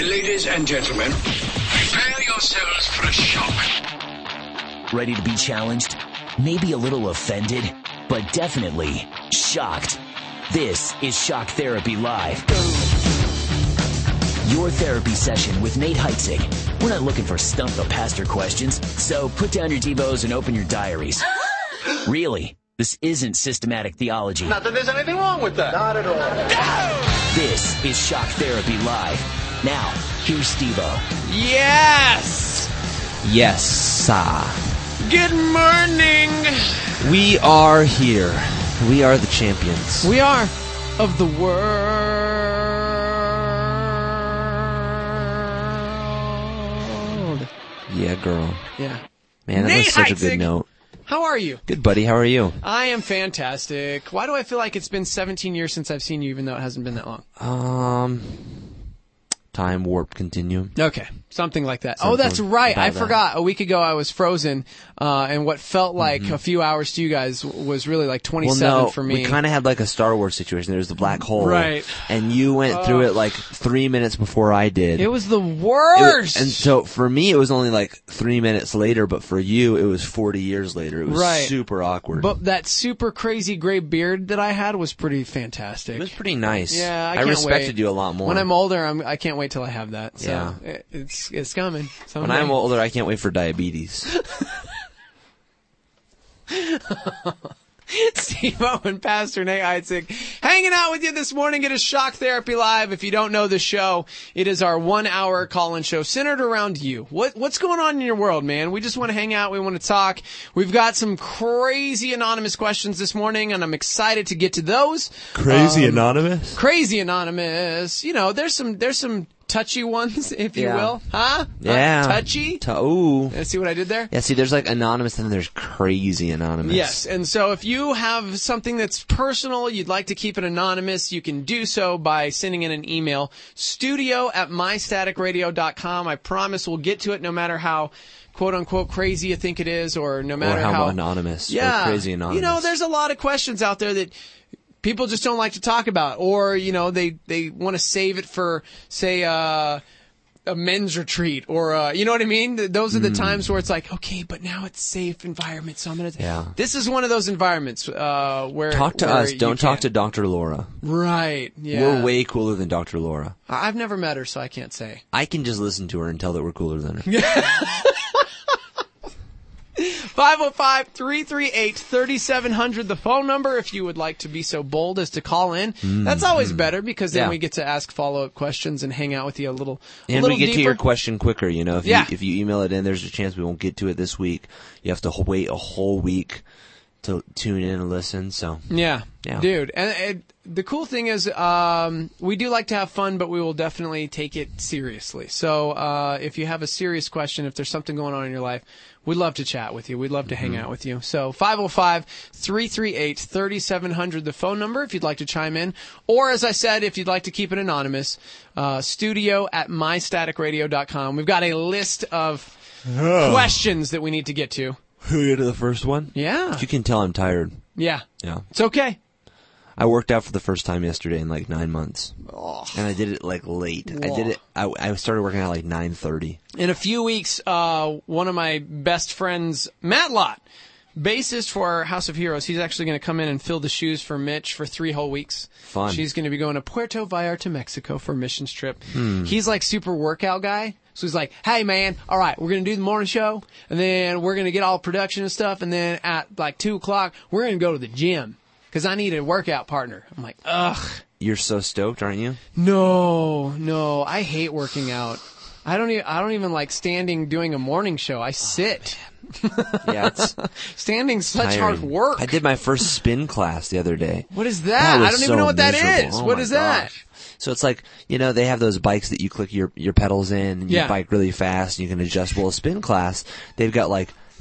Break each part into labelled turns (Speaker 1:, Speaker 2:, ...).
Speaker 1: Ladies and gentlemen, prepare yourselves for a shock.
Speaker 2: Ready to be challenged? Maybe a little offended, but definitely shocked. This is Shock Therapy Live. Your therapy session with Nate Heitzig. We're not looking for stump the pastor questions, so put down your Devos and open your diaries. Really, this isn't systematic theology.
Speaker 3: Not that there's anything wrong with that. Not at all.
Speaker 1: No!
Speaker 2: This is Shock Therapy Live. Now, here's Steve-O.
Speaker 4: Yes!
Speaker 5: Yes,
Speaker 4: Good morning!
Speaker 5: we are here. We are the champions.
Speaker 4: We are of the world.
Speaker 5: Yeah, girl.
Speaker 4: Yeah.
Speaker 5: Man, that
Speaker 4: Nate
Speaker 5: was such a
Speaker 4: Heitzig!
Speaker 5: good note.
Speaker 4: How are you?
Speaker 5: Good, buddy. How are you?
Speaker 4: I am fantastic. Why do I feel like it's been 17 years since I've seen you, even though it hasn't been that long?
Speaker 5: Time warp continuum.
Speaker 4: Okay, something like that.
Speaker 5: Something
Speaker 4: Oh, that's right. I
Speaker 5: about that.
Speaker 4: forgot. A week ago I was frozen, and what felt like a few hours to you guys was really like 27 for me.
Speaker 5: We kind of had like a Star Wars situation. There was the black hole.
Speaker 4: Right.
Speaker 5: And you went through it like 3 minutes before I did.
Speaker 4: It was the worst!
Speaker 5: And so for me, it was only like 3 minutes later, but for you, it was 40 years later. It was
Speaker 4: Right.
Speaker 5: super awkward.
Speaker 4: But that super crazy gray beard that I had was pretty fantastic.
Speaker 5: It was pretty nice.
Speaker 4: Yeah, I
Speaker 5: I
Speaker 4: can't
Speaker 5: respected
Speaker 4: wait.
Speaker 5: you a lot more.
Speaker 4: When I'm older, I can't wait till I have that. So
Speaker 5: Yeah.
Speaker 4: it's coming.
Speaker 5: When I'm older, I can't wait for diabetes.
Speaker 4: Steve-O and Pastor Nate Heitzig hanging out with you this morning. It is Shock Therapy Live. If you don't know the show, it is our 1 hour call-in show centered around you. What's going on in your world, man? We just want to hang out. We want to talk. We've got some crazy anonymous questions this morning, and I'm excited to get to those.
Speaker 5: Crazy anonymous?
Speaker 4: Crazy anonymous. You know, there's some touchy ones, if you
Speaker 5: Yeah.
Speaker 4: will. Huh?
Speaker 5: Yeah.
Speaker 4: Touchy?
Speaker 5: Ooh.
Speaker 4: See what I did there?
Speaker 5: Yeah, see, there's like anonymous and then there's crazy anonymous.
Speaker 4: Yes, and so if you have something that's personal, you'd like to keep it anonymous, you can do so by sending in an email, studio@mystaticradio.com. I promise we'll get to it no matter how quote-unquote crazy you think it is, or no matter
Speaker 5: Or how anonymous or crazy anonymous.
Speaker 4: You know, there's a lot of questions out there that people just don't like to talk about, or, you know, they want to save it for, say, a men's retreat, or, you know what I mean? Those are the times where it's like, okay, but now it's safe environment, so I'm going to...
Speaker 5: Yeah.
Speaker 4: This is one of those environments where...
Speaker 5: Talk to
Speaker 4: where
Speaker 5: us.
Speaker 4: you
Speaker 5: Don't talk to
Speaker 4: can't.
Speaker 5: Dr. Laura.
Speaker 4: Right, yeah.
Speaker 5: We're way cooler than Dr. Laura.
Speaker 4: I've never met her, so I can't say.
Speaker 5: I can just listen to her and tell that we're cooler than her.
Speaker 4: 505-338-3700, the phone number, if you would like to be so bold as to call in. That's always better, because then
Speaker 5: Yeah.
Speaker 4: we get to ask follow-up questions and hang out with you a little
Speaker 5: And
Speaker 4: little
Speaker 5: we get
Speaker 4: deeper.
Speaker 5: to your question quicker, you know.
Speaker 4: Yeah.
Speaker 5: If you email it in, there's a chance we won't get to it this week. You have to wait a whole week to tune in and listen, so.
Speaker 4: Yeah,
Speaker 5: Yeah.
Speaker 4: dude. And the cool thing is, we do like to have fun, but we will definitely take it seriously. So if you have a serious question, if there's something going on in your life, we'd love to chat with you. We'd love to hang out with you. So 505-338-3700, the phone number, if you'd like to chime in. Or, as I said, if you'd like to keep it anonymous, studio@mystaticradio.com. We've got a list of questions that we need to get to.
Speaker 5: Who get to the first one?
Speaker 4: Yeah.
Speaker 5: You can tell I'm tired.
Speaker 4: Yeah.
Speaker 5: Yeah.
Speaker 4: It's okay.
Speaker 5: I worked out for the first time yesterday in like 9 months. And I did it like late. I did it, I started working out like 9:30.
Speaker 4: In a few weeks, one of my best friends, Matt Lott, bassist for House of Heroes, he's actually going to come in and fill the shoes for Mitch for 3 whole weeks.
Speaker 5: Fun.
Speaker 4: She's going to be going to Puerto Vallarta, Mexico for a missions trip. He's like super workout guy. So he's like, hey man, all right, we're going to do the morning show, and then we're going to get all production and stuff, and then at like 2 o'clock, we're going to go to the gym, because I need a workout partner. I'm like, ugh.
Speaker 5: You're so stoked, aren't you?
Speaker 4: No, I hate working out. I don't even like standing doing a morning show. I sit.
Speaker 5: Yeah, it's
Speaker 4: Standing's such
Speaker 5: tiring.
Speaker 4: hard work.
Speaker 5: I did my first spin class the other day.
Speaker 4: What is that?
Speaker 5: was
Speaker 4: I don't even
Speaker 5: so
Speaker 4: know what that
Speaker 5: miserable.
Speaker 4: is.
Speaker 5: Oh
Speaker 4: What
Speaker 5: my
Speaker 4: is that?
Speaker 5: gosh. So it's like, you know, they have those bikes that you click your pedals in and you
Speaker 4: Yeah.
Speaker 5: bike really fast and you can adjust. Well, a spin class, they've got like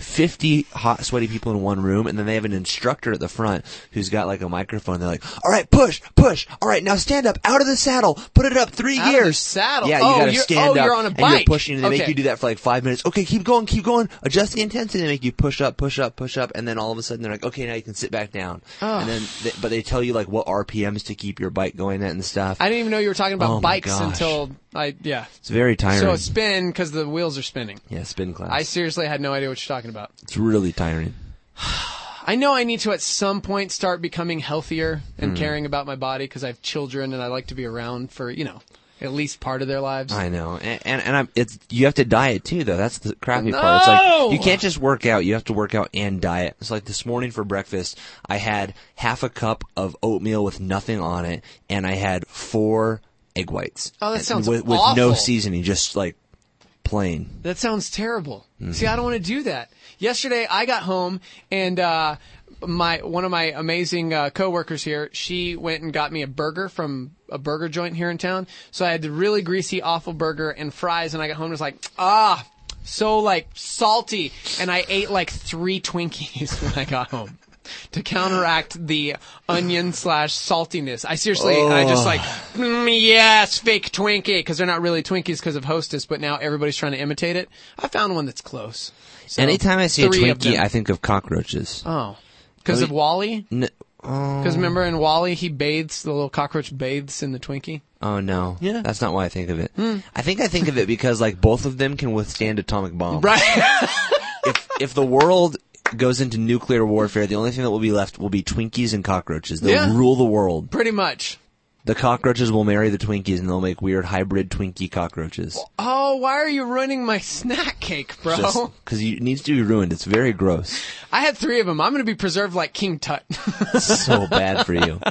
Speaker 5: 50 hot, sweaty people in one room, and then they have an instructor at the front who's got like a microphone. They're like, all right, push. All right, now stand up out of the saddle. Put it up 3
Speaker 4: Out
Speaker 5: gears.
Speaker 4: of the saddle?
Speaker 5: Yeah, you gotta stand up.
Speaker 4: You're on a
Speaker 5: and
Speaker 4: bike.
Speaker 5: you're pushing, and they make
Speaker 4: Okay.
Speaker 5: you do that for like 5 minutes. Okay, keep going. Adjust the intensity. They make you push up, and then all of a sudden they're like, okay, now you can sit back down. And then, but they tell you like what RPMs to keep your bike going at and stuff.
Speaker 4: I didn't even know you were talking about
Speaker 5: Oh my
Speaker 4: bikes
Speaker 5: gosh.
Speaker 4: until
Speaker 5: It's very tiring.
Speaker 4: So it's spin because the wheels are spinning.
Speaker 5: Yeah, spin class.
Speaker 4: I seriously had no idea what you're talking about.
Speaker 5: It's really tiring.
Speaker 4: I know I need to at some point start becoming healthier and caring about my body because I have children and I like to be around for, at least part of their lives.
Speaker 5: I know, and you have to diet too, though. That's the crappy part. It's like you can't just work out; you have to work out and diet. It's like this morning for breakfast, I had half a cup of oatmeal with nothing on it, and I had 4 egg whites.
Speaker 4: Oh, that sounds
Speaker 5: with
Speaker 4: awful.
Speaker 5: no seasoning, just like plain.
Speaker 4: That sounds terrible. See, I don't want to do that. Yesterday, I got home and one of my amazing coworkers here, she went and got me a burger from a burger joint here in town. So I had the really greasy, awful burger and fries, and I got home and was like, so like salty. And I ate like 3 Twinkies when I got home to counteract the onion/saltiness. I seriously, I just like, yes, fake Twinkie, because they're not really Twinkies because of Hostess, but now everybody's trying to imitate it. I found one that's close. So,
Speaker 5: Anytime I see a
Speaker 4: 3 of
Speaker 5: Twinkie,
Speaker 4: them.
Speaker 5: I think of cockroaches.
Speaker 4: Oh. Because of Wall-E? Because remember in Wall-E, the little cockroach bathes in the Twinkie?
Speaker 5: Oh no,
Speaker 4: Yeah.
Speaker 5: that's not why I think of it. I think of it because like both of them can withstand atomic bombs.
Speaker 4: Right.
Speaker 5: If the world goes into nuclear warfare, the only thing that will be left will be Twinkies and cockroaches. They'll
Speaker 4: Yeah.
Speaker 5: rule the world.
Speaker 4: Pretty much.
Speaker 5: The cockroaches will marry the Twinkies, and they'll make weird hybrid Twinkie cockroaches.
Speaker 4: Oh, why are you ruining my snack cake, bro?
Speaker 5: Because it needs to be ruined. It's very gross.
Speaker 4: I had 3 of them. I'm going to be preserved like King Tut.
Speaker 5: So bad for you.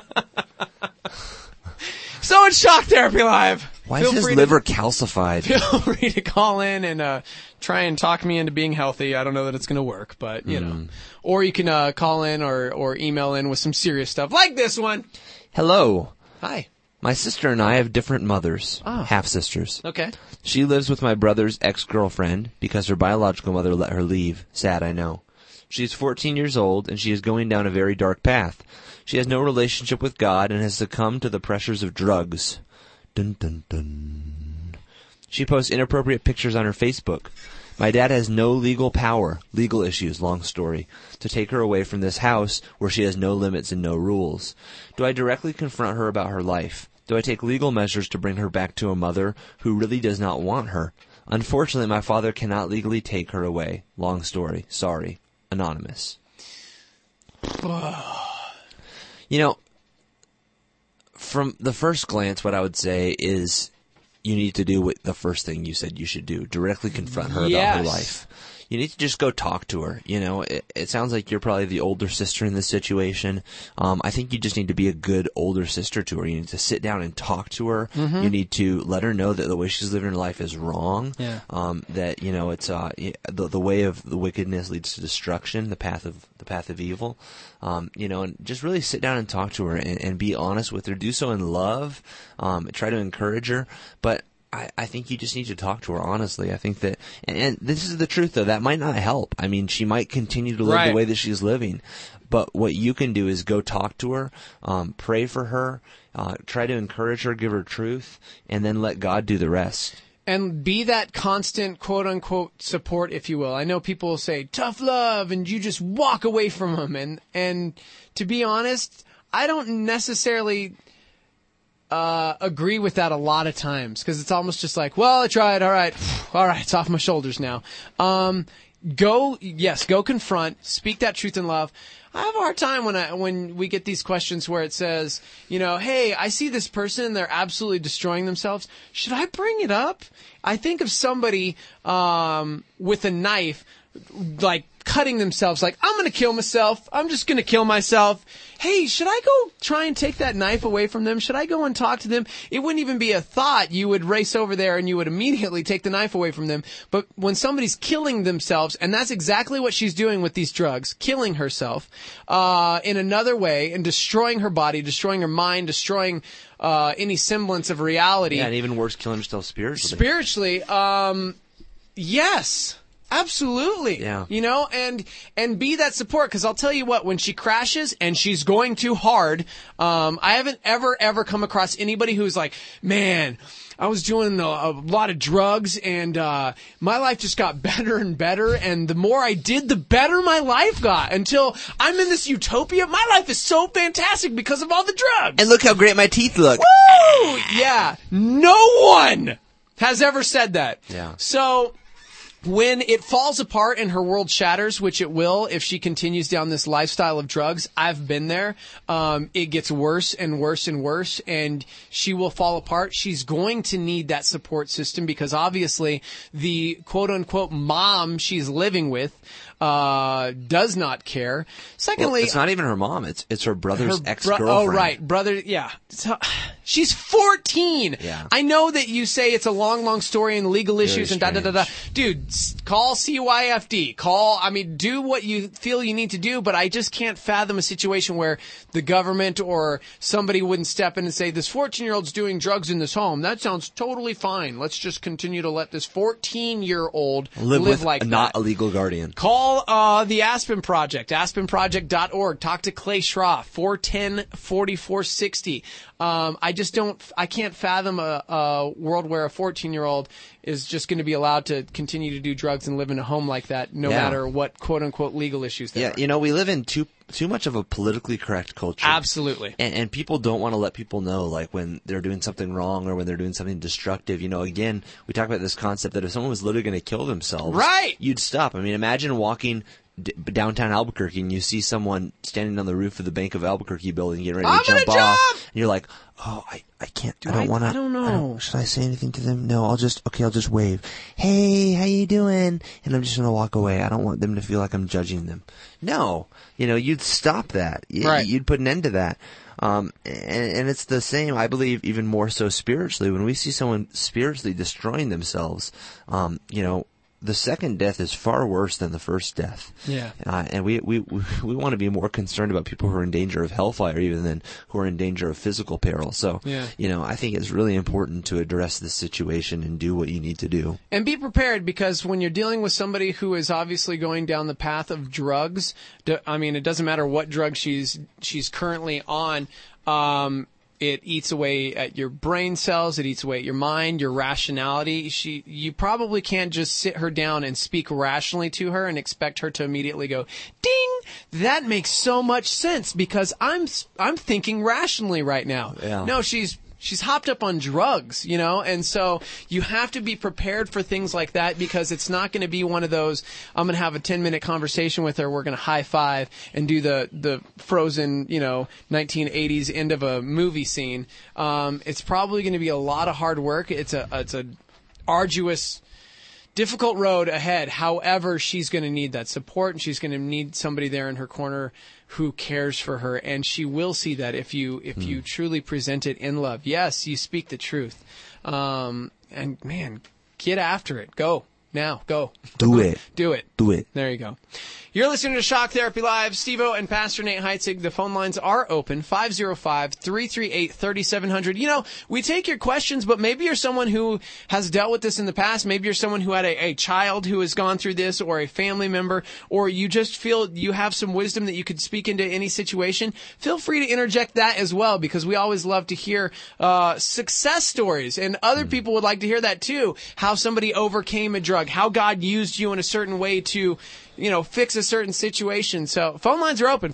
Speaker 4: So it's Shock Therapy Live.
Speaker 5: Why is his liver calcified?
Speaker 4: Feel free to call in and try and talk me into being healthy. I don't know that it's going to work, but, Or you can call in or email in with some serious stuff like this one.
Speaker 5: Hello.
Speaker 4: Hi.
Speaker 5: My sister and I have different mothers.
Speaker 4: Oh.
Speaker 5: Half-sisters.
Speaker 4: Okay.
Speaker 5: She lives with my brother's ex-girlfriend because her biological mother let her leave. Sad, I know. She's 14 years old, and she is going down a very dark path. She has no relationship with God and has succumbed to the pressures of drugs. Dun, dun, dun. She posts inappropriate pictures on her Facebook. My dad has no legal power, legal issues, long story, to take her away from this house where she has no limits and no rules. Do I directly confront her about her life? Do I take legal measures to bring her back to a mother who really does not want her? Unfortunately, my father cannot legally take her away. Long story. Sorry. Anonymous. From the first glance, what I would say is you need to do what the first thing you said you should do. Directly confront her about her life. You need to just go talk to her. It sounds like you're probably the older sister in this situation. I think you just need to be a good older sister to her. You need to sit down and talk to her. You need to let her know that the way she's living her life is wrong.
Speaker 4: Yeah.
Speaker 5: That it's the way of the wickedness leads to destruction, the path of evil. And just really sit down and talk to her and be honest with her. Do so in love. Try to encourage her, but I think you just need to talk to her honestly. I think that, and this is the truth though, that might not help. I mean, she might continue to live the way that she's living, but what you can do is go talk to her, pray for her, try to encourage her, give her truth, and then let God do the rest.
Speaker 4: And be that constant, quote-unquote, support, if you will. I know people will say, tough love, and you just walk away from them. And to be honest, I don't necessarily agree with that a lot of times, because it's almost just like, well, I tried, all right, it's off my shoulders now. Go confront, speak that truth in love. I have a hard time when we get these questions where it says, hey, I see this person, they're absolutely destroying themselves. Should I bring it up? I think of somebody with a knife, like cutting themselves, like, I'm going to kill myself. I'm just going to kill myself. Hey, should I go try and take that knife away from them? Should I go and talk to them? It wouldn't even be a thought. You would race over there and you would immediately take the knife away from them. But when somebody's killing themselves, and that's exactly what she's doing with these drugs, killing herself in another way and destroying her body, destroying her mind, destroying any semblance of reality.
Speaker 5: Yeah, and even worse, killing herself spiritually.
Speaker 4: Spiritually, yes. Absolutely.
Speaker 5: Yeah.
Speaker 4: You know, and be that support, because I'll tell you what, when she crashes, and she's going too hard, I haven't ever come across anybody who's like, man, I was doing a lot of drugs, and my life just got better and better, and the more I did, the better my life got, until I'm in this utopia. My life is so fantastic because of all the drugs.
Speaker 5: And look how great my teeth look.
Speaker 4: Woo! Yeah. No one has ever said that.
Speaker 5: Yeah.
Speaker 4: So when it falls apart and her world shatters, which it will if she continues down this lifestyle of drugs, I've been there. It gets worse and worse and worse, and she will fall apart. She's going to need that support system, because obviously the quote-unquote mom she's living with does not care. Secondly,
Speaker 5: Well, it's not even her mom. It's her brother's ex-girlfriend.
Speaker 4: Oh, right. Brother, yeah. So, she's 14.
Speaker 5: Yeah.
Speaker 4: I know that you say it's a long story and legal issues and da-da-da-da. Dude, call CYFD. Do what you feel you need to do, but I just can't fathom a situation where the government or somebody wouldn't step in and say, this 14-year-old's doing drugs in this home. That sounds totally fine. Let's just continue to let this 14-year-old live
Speaker 5: with
Speaker 4: like
Speaker 5: a
Speaker 4: that.
Speaker 5: not a legal guardian.
Speaker 4: Call the Aspen Project, aspenproject.org. Talk to Clay Schroff, 410-4460. I can't fathom a world where a 14-year-old is just going to be allowed to continue to do drugs and live in a home like that, no matter what quote-unquote legal issues there are.
Speaker 5: You know, we live in too much of a politically correct culture.
Speaker 4: Absolutely.
Speaker 5: And people don't want to let people know, like, when they're doing something wrong or when they're doing something destructive. You know, again, we talk about this concept that if someone was literally going to kill themselves,
Speaker 4: right,
Speaker 5: you'd stop. I mean, imagine walking downtown Albuquerque and you see someone standing on the roof of the Bank of Albuquerque building getting ready to jump off. And you're like, oh, I can't, I don't want to.
Speaker 4: I don't know.
Speaker 5: Should I say anything to them? No, I'll just wave. Hey, how you doing? And I'm just going to walk away. I don't want them to feel like I'm judging them. No. You know, you'd stop that.
Speaker 4: Right.
Speaker 5: You'd put an end to that. And it's the same, I believe, even more so spiritually. When we see someone spiritually destroying themselves, you know, the second death is far worse than the first death.
Speaker 4: Yeah.
Speaker 5: And we want to be more concerned about people who are in danger of hellfire even than who are in danger of physical peril. So, you know, I think it's really important to address this situation and do what you need to do. And
Speaker 4: be prepared, because when you're dealing with somebody who is obviously going down the path of drugs, I mean, it doesn't matter what drug she's currently on, it eats away at your brain cells. It eats away at your mind, your rationality. You probably can't just sit her down and speak rationally to her and expect her to immediately go, ding! That makes so much sense because I'm thinking rationally right now.
Speaker 5: Yeah.
Speaker 4: No, she's hopped up on drugs, you know, and so you have to be prepared for things like that, because it's not going to be one of those, I'm going to have a 10-minute conversation with her, we're going to high five and do the Frozen, you know, 1980s end of a movie scene. It's probably going to be a lot of hard work. It's a arduous, difficult road ahead. However, she's going to need that support, and she's going to need somebody there in her corner who cares for her, and she will see that if you truly present it in love. Yes, you speak the truth. And man, get after it. Go. Now, go.
Speaker 5: Do it.
Speaker 4: Do it.
Speaker 5: Do it.
Speaker 4: There you go. You're listening to Shock Therapy Live. Steve-O and Pastor Nate Heitzig. The phone lines are open, 505-338-3700. You know, we take your questions, but maybe you're someone who has dealt with this in the past. Maybe you're someone who had a child who has gone through this, or a family member, or you just feel you have some wisdom that you could speak into any situation. Feel free to interject that as well, because we always love to hear success stories, and other people would like to hear that too. How somebody overcame a drug, how God used you in a certain way to, you know, fix a certain situation. So phone lines are open,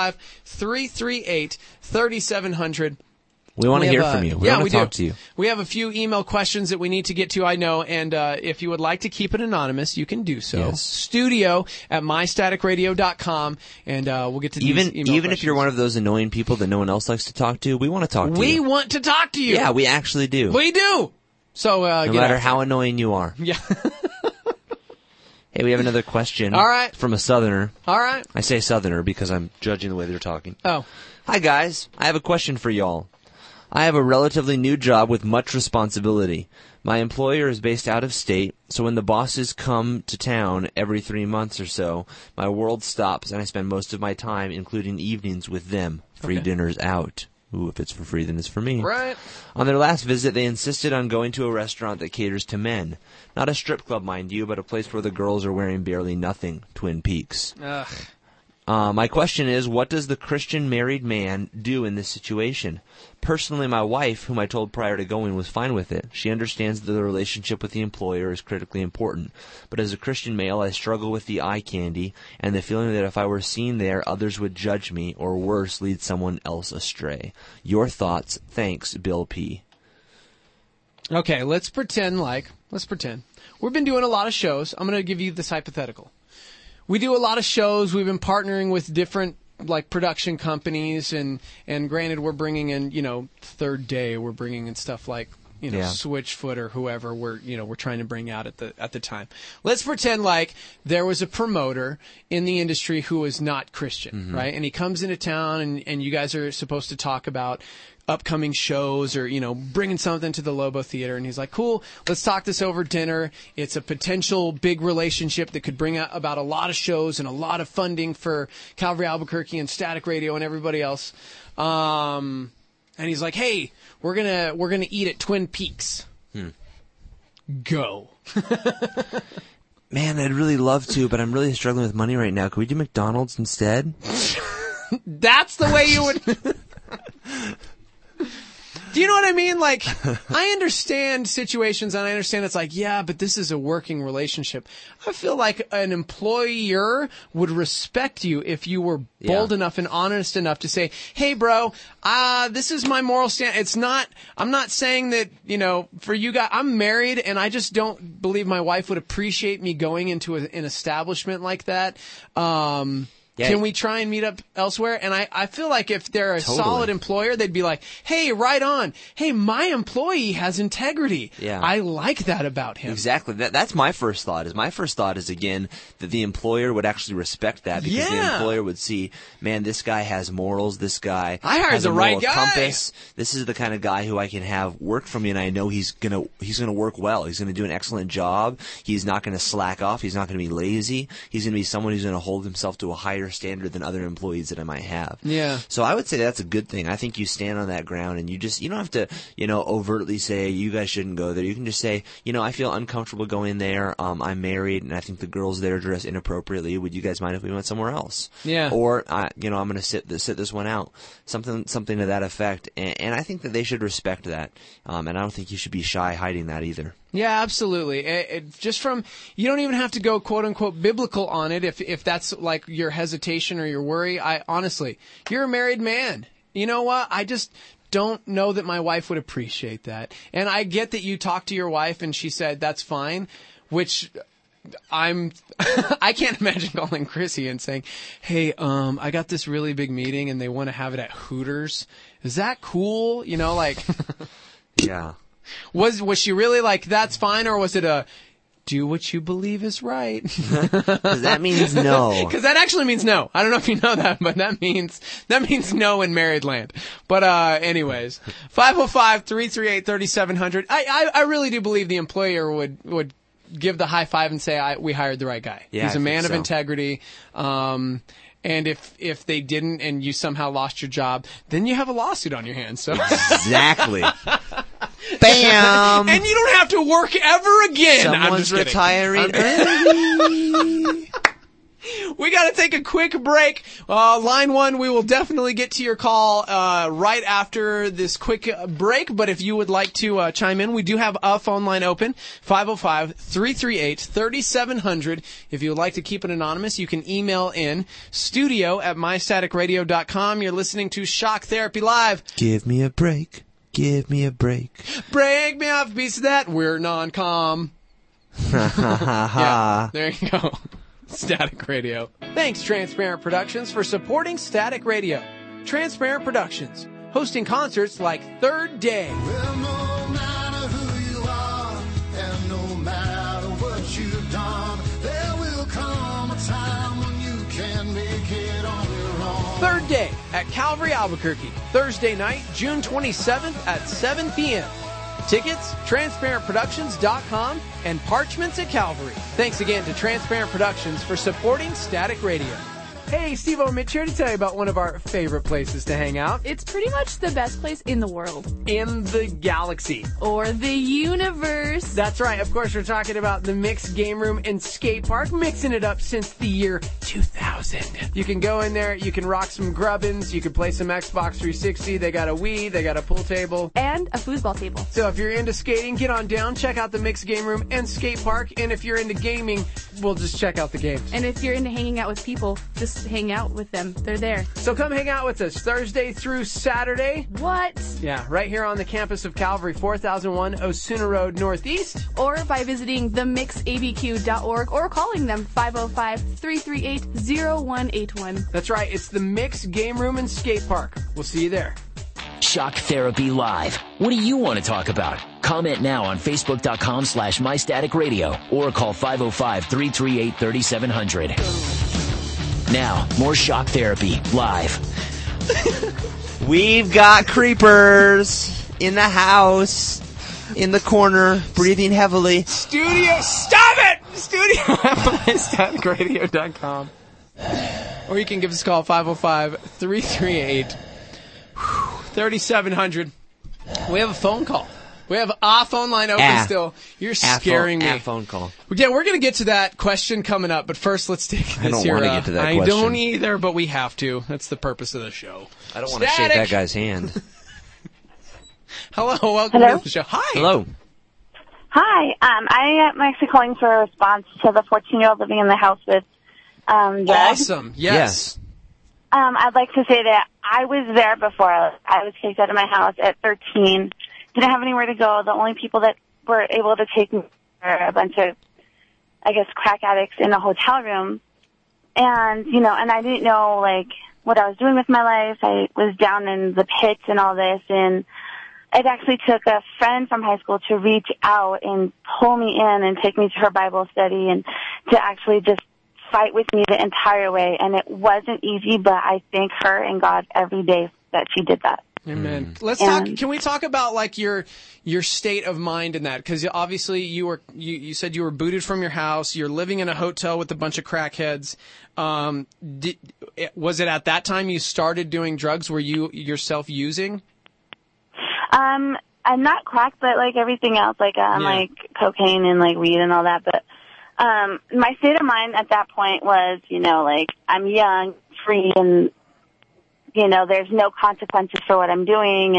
Speaker 4: 505-338-3700.
Speaker 5: We want to hear from you. We want to talk to you.
Speaker 4: We have a few email questions that we need to get to, I know, and if you would like to keep it anonymous, you can do so.
Speaker 5: Yes.
Speaker 4: Studio@mystaticradio.com, and we'll get to these email
Speaker 5: even
Speaker 4: questions.
Speaker 5: if you're one of those annoying people that no one else likes to talk to, we want to talk to you.
Speaker 4: We want to talk to you.
Speaker 5: Yeah, we actually do.
Speaker 4: We do. So
Speaker 5: no matter how annoying you are.
Speaker 4: Yeah.
Speaker 5: Hey, we have another question.
Speaker 4: All right.
Speaker 5: From a Southerner.
Speaker 4: All right.
Speaker 5: I say Southerner because I'm judging the way they're talking.
Speaker 4: Oh.
Speaker 5: Hi, guys. I have a question for y'all. I have a relatively new job with much responsibility. My employer is based out of state, so when the bosses come to town every 3 months or so, my world stops and I spend most of my time, including evenings, with them. Free dinners out. Ooh, if it's for free, then it's for me.
Speaker 4: Right.
Speaker 5: On their last visit, they insisted on going to a restaurant that caters to men. Not a strip club, mind you, but a place where the girls are wearing barely nothing. Twin Peaks.
Speaker 4: Ugh.
Speaker 5: My question is, what does the Christian married man do in this situation? Personally, my wife, whom I told prior to going, was fine with it. She understands that the relationship with the employer is critically important. But as a Christian male, I struggle with the eye candy and the feeling that if I were seen there, others would judge me, or worse, lead someone else astray. Your thoughts? Thanks, Bill P.
Speaker 4: Okay, let's pretend. We've been doing a lot of shows. I'm going to give you this hypothetical. We do a lot of shows. We've been partnering with different production companies, and granted, we're bringing in, Third Day. We're bringing in stuff like, Switchfoot or whoever we're trying to bring out at the time. Let's pretend like there was a promoter in the industry who is not Christian, right? And he comes into town, and you guys are supposed to talk about upcoming shows or, bringing something to the Lobo Theater. And he's like, cool, let's talk this over dinner. It's a potential big relationship that could bring about a lot of shows and a lot of funding for Calvary Albuquerque and Static Radio and everybody else. And he's like, hey, we're gonna eat at Twin Peaks. Go.
Speaker 5: Man, I'd really love to, but I'm really struggling with money right now. Could we do McDonald's instead?
Speaker 4: That's the way you would... Do you know what I mean? I understand situations, and I understand it's yeah, but this is a working relationship. I feel like an employer would respect you if you were bold enough and honest enough to say, hey, bro, this is my moral stand. I'm not saying that, for you guys, I'm married, and I just don't believe my wife would appreciate me going into an establishment like that. Can we try and meet up elsewhere? And I feel like if they're a solid employer, they'd be like, hey, right on. Hey, my employee has integrity.
Speaker 5: Yeah.
Speaker 4: I like that about him.
Speaker 5: Exactly. That's my first thought. My first thought is, again, that the employer would actually respect that because the employer would see, man, this guy has morals. This guy has a moral compass. This is the kind of guy who I can have work for me, and I know he's gonna work well. He's gonna do an excellent job. He's not gonna slack off. He's not gonna be lazy. He's gonna be someone who's gonna hold himself to a higher standard than other employees that I might have.
Speaker 4: Yeah.
Speaker 5: So I would say that's a good thing. I think you stand on that ground, and you don't have to, overtly say you guys shouldn't go there. You can just say, I feel uncomfortable going there. I'm married, and I think the girls there dress inappropriately. Would you guys mind if we went somewhere else?
Speaker 4: Yeah.
Speaker 5: Or I'm going to sit this one out. Something to that effect. And I think that they should respect that. And I don't think you should be shy hiding that either.
Speaker 4: Yeah, absolutely. You don't even have to go quote unquote biblical on it if that's your hesitation or your worry. Honestly, you're a married man. You know what? I just don't know that my wife would appreciate that. And I get that you talked to your wife and she said that's fine, which I can't imagine calling Chrissy and saying, hey, I got this really big meeting and they want to have it at Hooters. Is that cool?
Speaker 5: Yeah.
Speaker 4: Was she really that's fine, or was it a do what you believe is right?
Speaker 5: Because that means no.
Speaker 4: Because that actually means no. I don't know if you know that, but that means no in married land. But anyways, 505-338-3700. I really do believe the employer would give the high five and say we hired the right guy.
Speaker 5: Yeah,
Speaker 4: he's a man of
Speaker 5: so.
Speaker 4: Integrity. And if they didn't and you somehow lost your job, then you have a lawsuit on your hands. So
Speaker 5: exactly. Bam!
Speaker 4: And you don't have to work ever again.
Speaker 5: Someone's retiring.
Speaker 4: We got to take a quick break. Line 1, we will definitely get to your call right after this quick break. But if you would like to chime in, we do have a phone line open, 505-338-3700. If you would like to keep it anonymous, you can email in studio@mystaticradio.com. You're listening to Shock Therapy Live.
Speaker 5: Give me a break. Give me a break.
Speaker 4: Break me off a piece of that. We're non-com. Yeah, there you go. Static Radio. Thanks, Transparent Productions, for supporting Static Radio. Transparent Productions, hosting concerts like Third Day.
Speaker 6: Well, no matter who you are, and no matter what you've done, there will come a time when you can make it on your own.
Speaker 4: Third Day at Calvary Albuquerque, Thursday night, June 27th at 7 p.m. Tickets, transparentproductions.com, and Parchments at Calvary. Thanks again to Transparent Productions for supporting Static Radio. Hey, Steve-O, Mitch here to tell you about one of our favorite places to hang out.
Speaker 7: It's pretty much the best place in the world.
Speaker 4: In the galaxy.
Speaker 7: Or the universe.
Speaker 4: That's right. Of course, we're talking about the Mix Game Room and Skate Park, mixing it up since the year 2000. You can go in there, you can rock some grubbins, you can play some Xbox 360, they got a Wii, they got a pool table.
Speaker 7: And a foosball table.
Speaker 4: So if you're into skating, get on down, check out the Mix Game Room and Skate Park. And if you're into gaming, we'll just check out the games.
Speaker 7: And if you're into hanging out with people, just hang out with them. They're there.
Speaker 4: So come hang out with us Thursday through Saturday.
Speaker 7: What?
Speaker 4: Yeah, right here on the campus of Calvary, 4001 Osuna Road Northeast.
Speaker 7: Or by visiting themixabq.org or calling them 505-338-0181.
Speaker 4: That's right. It's the Mix Game Room and Skate Park. We'll see you there.
Speaker 2: Shock Therapy Live. What do you want to talk about? Comment now on Facebook.com/MyStaticRadio or call 505-338-3700. Now, more Shock Therapy Live.
Speaker 5: We've got creepers in the house, in the corner, breathing heavily.
Speaker 4: Studio, stop it! Studio at MyStaticRadio.com. Or you can give us a call, 505-338-3700. We have a phone call. We have a phone line open still. You're scaring me.
Speaker 5: A phone call.
Speaker 4: Yeah, we're going to get to that question coming up, but first let's take this here.
Speaker 5: I don't want to get to that question.
Speaker 4: I don't either, but we have to. That's the purpose of the show.
Speaker 5: I don't want to shake that guy's hand.
Speaker 4: Hello, welcome to the show. Hi.
Speaker 5: Hello.
Speaker 8: Hi. I am actually calling for a response to the 14-year-old living in the house with drugs.
Speaker 4: Awesome. Yes.
Speaker 8: I'd like to say that I was there before. I was kicked out of my house at 13. Didn't have anywhere to go. The only people that were able to take me were a bunch of, I guess, crack addicts in a hotel room. And, and I didn't know, what I was doing with my life. I was down in the pits and all this. And it actually took a friend from high school to reach out and pull me in and take me to her Bible study and to actually just fight with me the entire way. And it wasn't easy, but I thank her and God every day that she did that.
Speaker 4: Amen. Let's talk. Can we talk about your state of mind in that? Because obviously you said you were booted from your house. You're living in a hotel with a bunch of crackheads. Was it at that time you started doing drugs? Were you yourself using?
Speaker 8: I'm not crack, but like everything else, like cocaine and weed and all that. But my state of mind at that point was, I'm young, free, and there's no consequences for what I'm doing.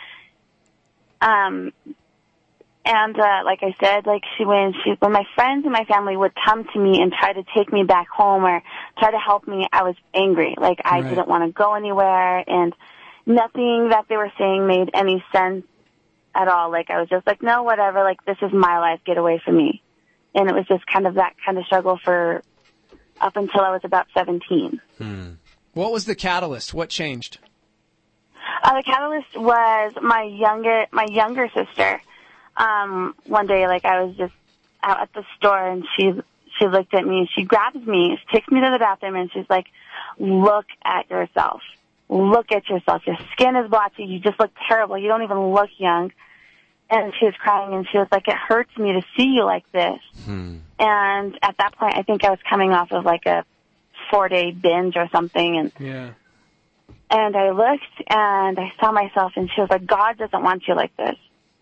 Speaker 8: And like I said, when my friends and my family would come to me and try to take me back home or try to help me, I was angry. I didn't want to go anywhere, and nothing that they were saying made any sense at all. I was just no, whatever, this is my life, get away from me. And it was just kind of that kind of struggle for up until I was about 17.
Speaker 4: What was the catalyst? What changed?
Speaker 8: The catalyst was my younger sister. One day, I was just out at the store, and she looked at me, and she grabs me, she takes me to the bathroom, and she's like, look at yourself. Look at yourself. Your skin is blotchy. You just look terrible. You don't even look young. And she was crying, and she was like, it hurts me to see you like this. And at that point, I think I was coming off of a 4-day binge or something, and I looked and I saw myself, and she was like, God doesn't want you like this.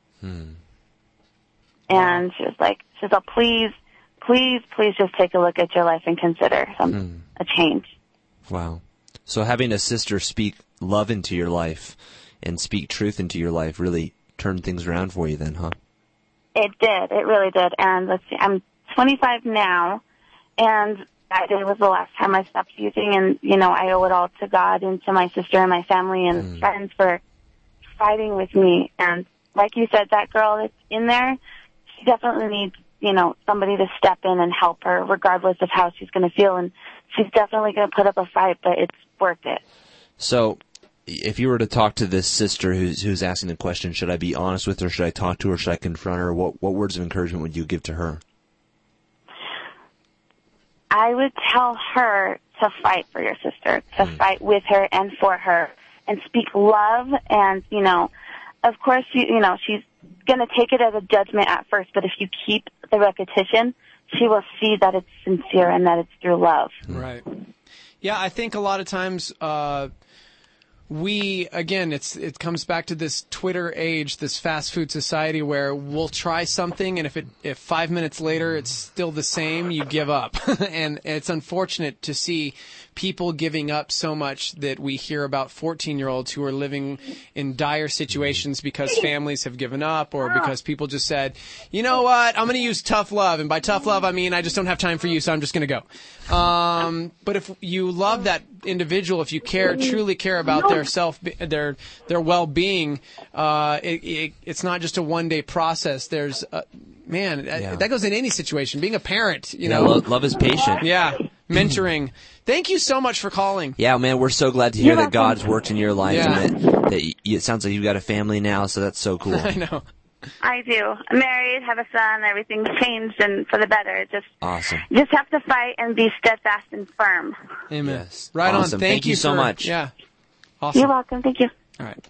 Speaker 8: And she was like, please just take a look at your life and consider a change.
Speaker 5: Wow. So having a sister speak love into your life and speak truth into your life really turned things around for you then, huh?
Speaker 8: It did. It really did. And let's see, I'm 25 now, and that day was the last time I stopped using, and, I owe it all to God and to my sister and my family and friends for fighting with me. And like you said, that girl that's in there, she definitely needs, somebody to step in and help her, regardless of how she's going to feel. And she's definitely going to put up a fight, but it's worth it.
Speaker 5: So if you were to talk to this sister who's asking the question, should I be honest with her, should I talk to her, should I confront her, what words of encouragement would you give to her?
Speaker 8: I would tell her to fight for your sister, to fight with her and for her, and speak love. And, of course, she's going to take it as a judgment at first, but if you keep the repetition, she will see that it's sincere and that it's through love.
Speaker 4: Right. Yeah, I think a lot of times it comes back to this Twitter age, this fast food society where we'll try something, and if 5 minutes later it's still the same, you give up. And it's unfortunate to see people giving up so much that we hear about 14-year-olds who are living in dire situations because families have given up or because people just said, you know what, I'm going to use tough love. And by tough love, I mean I just don't have time for you, so I'm just going to go. But if you love that individual, if you truly care about their well-being, it's not just a one-day process. There's that goes in any situation. Being a parent, you know,
Speaker 5: love is patient.
Speaker 4: Yeah, mentoring. Thank you so much for calling.
Speaker 5: Yeah, man, we're so glad to hear that God's worked in your life and that it sounds like you've got a family now. So that's so cool.
Speaker 4: I know.
Speaker 8: I do. I'm married, have a son. Everything's changed and for the better. Just
Speaker 5: awesome.
Speaker 8: You just have to fight and be steadfast and firm.
Speaker 4: Amen.
Speaker 5: Yes.
Speaker 4: Right
Speaker 5: awesome.
Speaker 4: on.
Speaker 5: Thank you so much.
Speaker 4: Yeah. Awesome.
Speaker 8: You're welcome. Thank you.
Speaker 4: All right.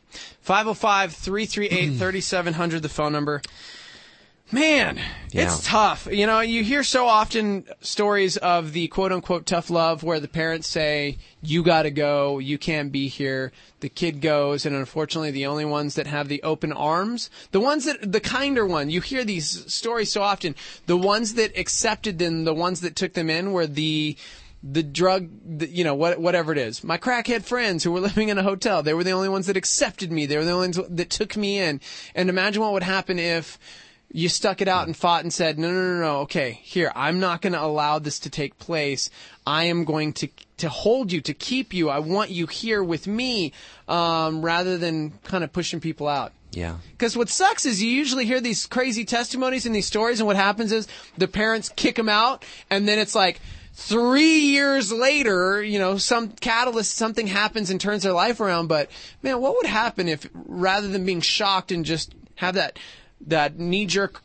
Speaker 4: 505-338-3700, the phone number. Man, it's tough. You know, you hear so often stories of the quote-unquote tough love where the parents say, you gotta go, you can't be here. The kid goes, and unfortunately the only ones that have the open arms, the kinder one, you hear these stories so often, the ones that accepted them, the ones that took them in were the drug, whatever it is. My crackhead friends who were living in a hotel, they were the only ones that accepted me. They were the only ones that took me in. And imagine what would happen if you stuck it out and fought and said, no, okay, here, I'm not going to allow this to take place. I am going to hold you, to keep you. I want you here with me, rather than kind of pushing people out.
Speaker 5: Yeah.
Speaker 4: Because what sucks is you usually hear these crazy testimonies and these stories, and what happens is the parents kick them out, and then it's like 3 years later, you know, some catalyst, something happens and turns their life around. But, man, what would happen if rather than being shocked and just have that knee-jerk,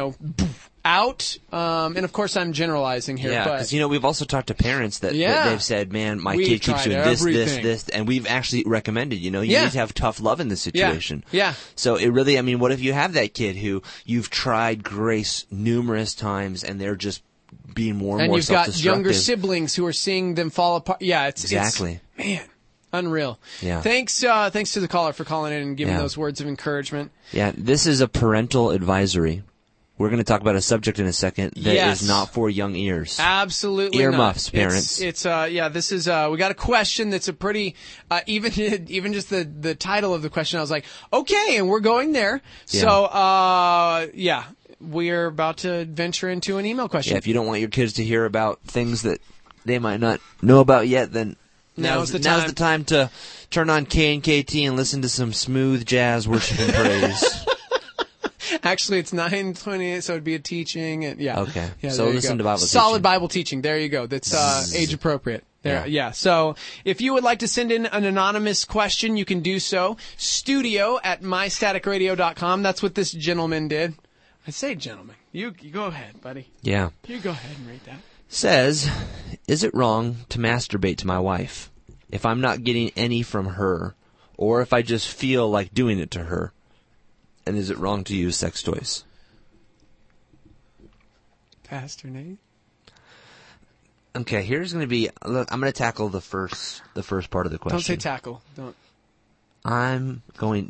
Speaker 4: out, and of course I'm generalizing here.
Speaker 5: Yeah, because, we've also talked to parents that they've said, man, my kid keeps doing this, and we've actually recommended, you need to have tough love in this situation.
Speaker 4: Yeah.
Speaker 5: So it really, what if you have that kid who you've tried grace numerous times and they're just being more and more self-destructive.
Speaker 4: And you've got younger siblings who are seeing them fall apart. Yeah,
Speaker 5: exactly.
Speaker 4: Man. Unreal.
Speaker 5: Yeah.
Speaker 4: Thanks to the caller for calling in and giving those words of encouragement.
Speaker 5: Yeah, this is a parental advisory. We're going to talk about a subject in a second that is not for young ears.
Speaker 4: Absolutely
Speaker 5: Earmuffs,
Speaker 4: not.
Speaker 5: parents.
Speaker 4: This is we got a question that's a pretty even just the title of the question, I was like, okay, and we're going there. Yeah. So we're about to venture into an email question.
Speaker 5: Yeah, if you don't want your kids to hear about things that they might not know about yet, then Now's the time to turn on KNKT and listen to some smooth jazz, worship, and praise.
Speaker 4: Actually, it's 9:28, so it'd be a teaching. And
Speaker 5: okay.
Speaker 4: Yeah,
Speaker 5: so listen to Bible teaching.
Speaker 4: Solid Bible teaching. There you go. That's age appropriate. There. Yeah. So if you would like to send in an anonymous question, you can do so. studio@mystaticradio.com. That's what this gentleman did. I say gentleman. You go ahead, buddy.
Speaker 5: Yeah.
Speaker 4: You go ahead and read that.
Speaker 5: Says, is it wrong to masturbate to my wife if I'm not getting any from her, or if I just feel like doing it to her? And is it wrong to use sex toys?
Speaker 4: Pastor Nate?
Speaker 5: Okay, here's going to be... Look, I'm going to tackle the first part of the question.
Speaker 4: Don't say tackle. Don't.
Speaker 5: I'm going...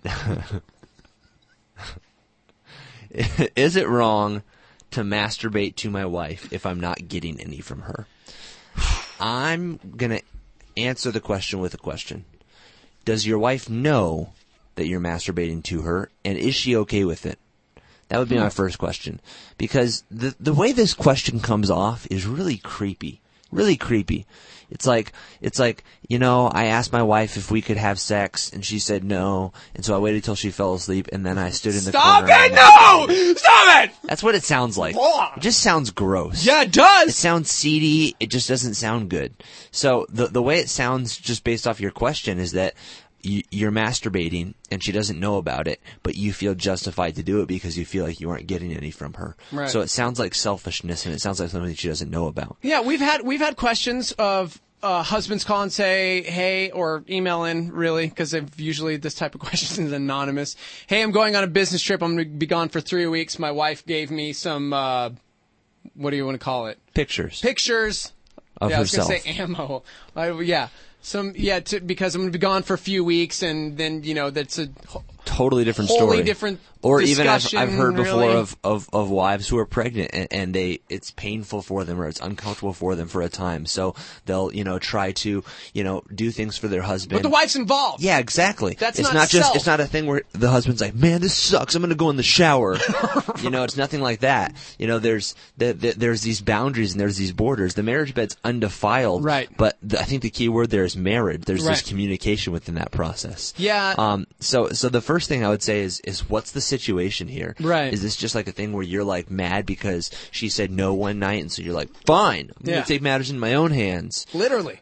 Speaker 5: Is it wrong to masturbate to my wife if I'm not getting any from her? I'm going to answer the question with a question. Does your wife know that you're masturbating to her, and is she okay with it? That would be my first question. Because the way this question comes off is really creepy. Really creepy. It's like, I asked my wife if we could have sex, and she said no, and so I waited till she fell asleep, and then I stood in the corner.
Speaker 4: Stop it! No! Stop it!
Speaker 5: That's what it sounds like. It just sounds gross.
Speaker 4: Yeah, it does!
Speaker 5: It sounds seedy. It just doesn't sound good. So the way it sounds, just based off your question, is that you're masturbating, and she doesn't know about it, but you feel justified to do it because you feel like you aren't getting any from her.
Speaker 4: Right.
Speaker 5: So it sounds like selfishness, and it sounds like something that she doesn't know about.
Speaker 4: Yeah, we've had questions of husbands call and say, hey, or email in, really, because usually this type of question is anonymous. Hey, I'm going on a business trip. I'm going to be gone for 3 weeks. My wife gave me some, what do you want to call it?
Speaker 5: Pictures. of herself.
Speaker 4: I was gonna say ammo. Because I'm gonna be gone for a few weeks, and then that's a
Speaker 5: totally different
Speaker 4: wholly
Speaker 5: story. Different or even I've heard before
Speaker 4: really.
Speaker 5: of wives who are pregnant and it's painful for them or it's uncomfortable for them for a time, so they'll try to do things for their husband.
Speaker 4: But the wife's involved.
Speaker 5: Yeah, exactly.
Speaker 4: That's
Speaker 5: it's
Speaker 4: not
Speaker 5: just it's not a thing where the husband's like, man, this sucks, I'm gonna go in the shower. It's nothing like that. There's these boundaries and there's these borders. The marriage bed's undefiled,
Speaker 4: right?
Speaker 5: But I think the key word there is marriage. There's
Speaker 4: right.
Speaker 5: this communication within that process.
Speaker 4: Yeah.
Speaker 5: So the first thing I would say is what's the situation here?
Speaker 4: Right.
Speaker 5: Is this just like a thing where you're like mad because she said no one night, and so you're like, fine, I'm gonna take matters in my own hands.
Speaker 4: Literally.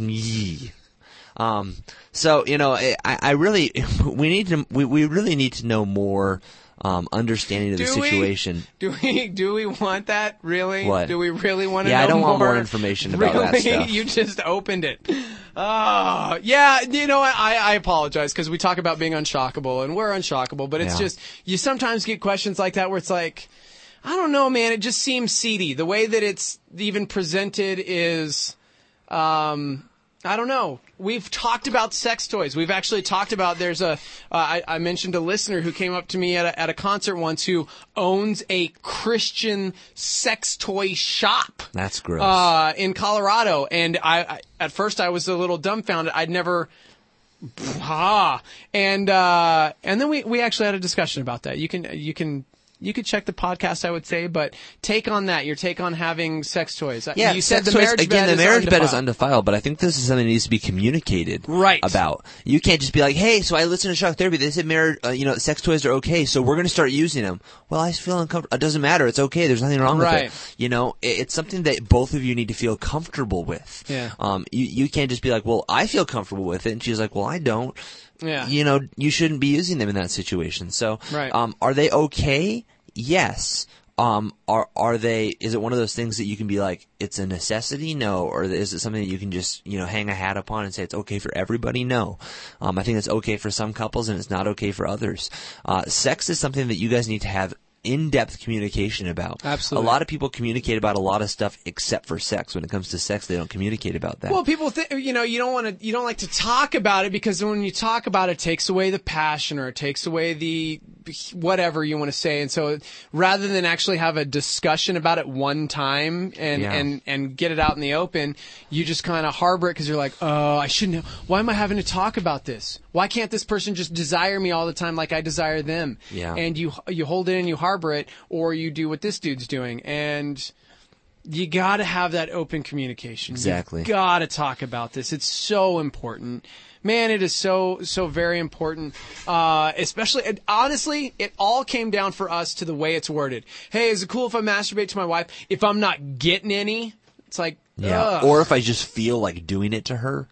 Speaker 5: So I really we really need to know more. Understanding of the situation.
Speaker 4: Do we want that really?
Speaker 5: What?
Speaker 4: Do we really want to know more?
Speaker 5: Yeah, I don't want more information about that stuff.
Speaker 4: You just opened it. Oh, yeah, I apologize because we talk about being unshockable and we're unshockable, but it's just, you sometimes get questions like that where it's like, I don't know, man, it just seems seedy. The way that it's even presented is, I don't know. We've talked about sex toys. We've actually talked about, I mentioned a listener who came up to me at a concert once who owns a Christian sex toy shop.
Speaker 5: That's gross.
Speaker 4: In Colorado. And at first I was a little dumbfounded. I'd never, and then we actually had a discussion about that. You could check the podcast, I would say, but take on that. Your take on having sex toys.
Speaker 5: Yeah,
Speaker 4: you said
Speaker 5: the marriage bed is undefiled, but I think this is something that needs to be communicated about. You can't just be like, hey, so I listened to Shock Therapy. They said sex toys are okay, so we're going to start using them. Well, I feel uncomfortable. It doesn't matter. It's okay. There's nothing wrong with it. It's something that both of you need to feel comfortable with.
Speaker 4: Yeah.
Speaker 5: You can't just be like, well, I feel comfortable with it. And she's like, well, I don't.
Speaker 4: Yeah.
Speaker 5: You shouldn't be using them in that situation. So,
Speaker 4: right.
Speaker 5: Are they okay? Yes. Are they, is it one of those things that you can be like, it's a necessity? No. Or is it something that you can just, hang a hat upon and say it's okay for everybody? No. I think it's okay for some couples and it's not okay for others. Sex is something that you guys need to have in-depth communication about.
Speaker 4: Absolutely.
Speaker 5: A lot of people communicate about a lot of stuff except for sex. When it comes to sex, they don't communicate about that.
Speaker 4: Well, people think, you don't like to talk about it because when you talk about it, it takes away the passion or it takes away the whatever you want to say. And so rather than actually have a discussion about it one time and get it out in the open, you just kind of harbor it because you're like, oh, I shouldn't have. Why am I having to talk about this? Why can't this person just desire me all the time like I desire them?
Speaker 5: Yeah.
Speaker 4: And you hold it and you harbor it, or you do what this dude's doing. And you got to have that open communication.
Speaker 5: Exactly.
Speaker 4: You got to talk about this. It's so important. Man, it is so very important. Especially, honestly, it all came down for us to the way it's worded. Hey, is it cool if I masturbate to my wife if I'm not getting any? It's like, ugh.
Speaker 5: Or if I just feel like doing it to her.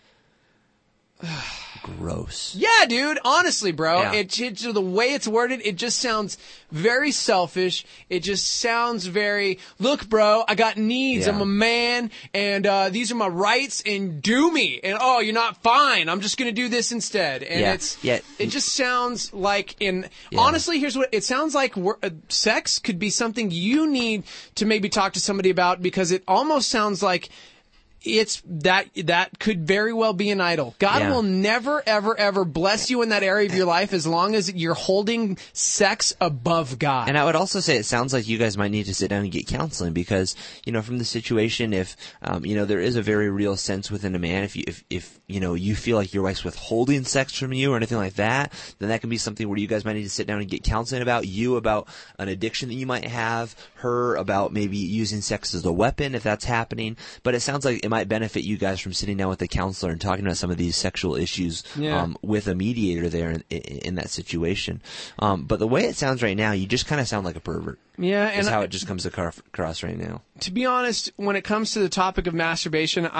Speaker 5: Gross.
Speaker 4: Yeah, dude. Honestly, bro.
Speaker 5: Yeah.
Speaker 4: The way it's worded, it just sounds very selfish. It just sounds very, look, bro, I got needs.
Speaker 5: Yeah.
Speaker 4: I'm a man, and these are my rights, and do me. And, oh, you're not fine. I'm just going to do this instead. And it just sounds like honestly, here's what, it sounds like sex could be something you need to maybe talk to somebody about, because it almost sounds like it's that could very well be an idol. God will never, ever, ever bless you in that area of your life as long as you're holding sex above God.
Speaker 5: And I would also say it sounds like you guys might need to sit down and get counseling because, from the situation, if, there is a very real sense within a man, if you feel like your wife's withholding sex from you or anything like that, then that can be something where you guys might need to sit down and get counseling about an addiction that you might have, her about maybe using sex as a weapon if that's happening. But it sounds like it might benefit you guys from sitting down with a counselor and talking about some of these sexual issues with a mediator there in that situation. But the way it sounds right now, you just kind of sound like a pervert.
Speaker 4: Yeah, and
Speaker 5: how it just comes across right now.
Speaker 4: To be honest, when it comes to the topic of masturbation,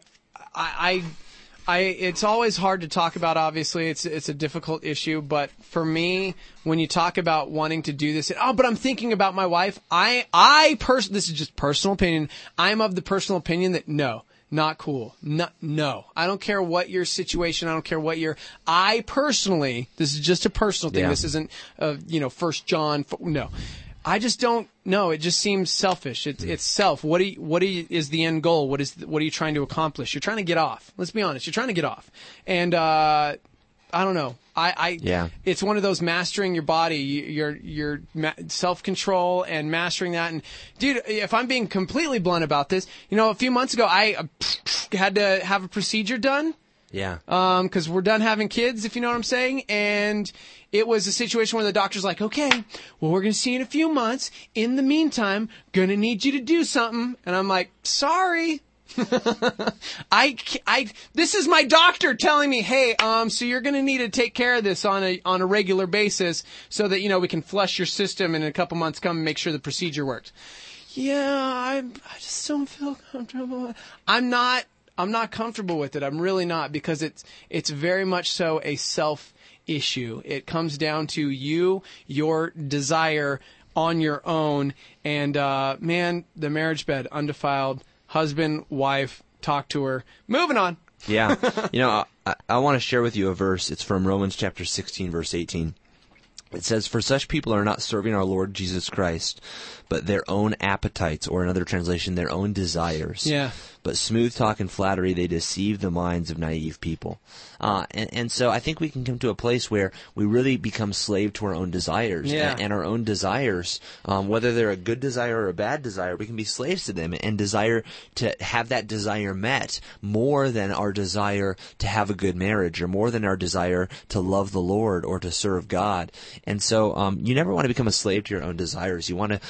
Speaker 4: it's always hard to talk about. Obviously, it's a difficult issue. But for me, when you talk about wanting to do this, but I'm thinking about my wife. This is just personal opinion. I'm of the personal opinion that no. Not cool. No. I don't care what your situation. I don't care what I personally, this is just a personal thing.
Speaker 5: Yeah.
Speaker 4: This isn't, 1 John. No. I just don't know. It just seems selfish. It's self. What is the end goal? What are you trying to accomplish? You're trying to get off. Let's be honest. You're trying to get off. And I don't know. It's one of those mastering your body, your self-control and mastering that. And dude, if I'm being completely blunt about this, a few months ago I had to have a procedure done.
Speaker 5: Yeah.
Speaker 4: 'Cause we're done having kids, if you know what I'm saying. And it was a situation where the doctor's like, okay, well, we're going to see you in a few months. In the meantime, going to need you to do something. And I'm like, sorry. This is my doctor telling me, hey, so you're going to need to take care of this on a regular basis so that, we can flush your system and in a couple months come and make sure the procedure works. Yeah, I just don't feel comfortable. I'm not comfortable with it. I'm really not, because it's very much so a self issue. It comes down to your desire on your own, and man, the marriage bed, undefiled, husband, wife, talk to her. Moving on.
Speaker 5: Yeah. I want to share with you a verse. It's from Romans chapter 16, verse 18. It says, "For such people are not serving our Lord Jesus Christ, but their own appetites," or another translation, their own desires.
Speaker 4: Yeah.
Speaker 5: "But smooth talk and flattery, they deceive the minds of naive people." And so I think we can come to a place where we really become slave to our own desires.
Speaker 4: Yeah.
Speaker 5: And our own desires, whether they're a good desire or a bad desire, we can be slaves to them and desire to have that desire met more than our desire to have a good marriage, or more than our desire to love the Lord or to serve God. And so you never want to become a slave to your own desires. You want to,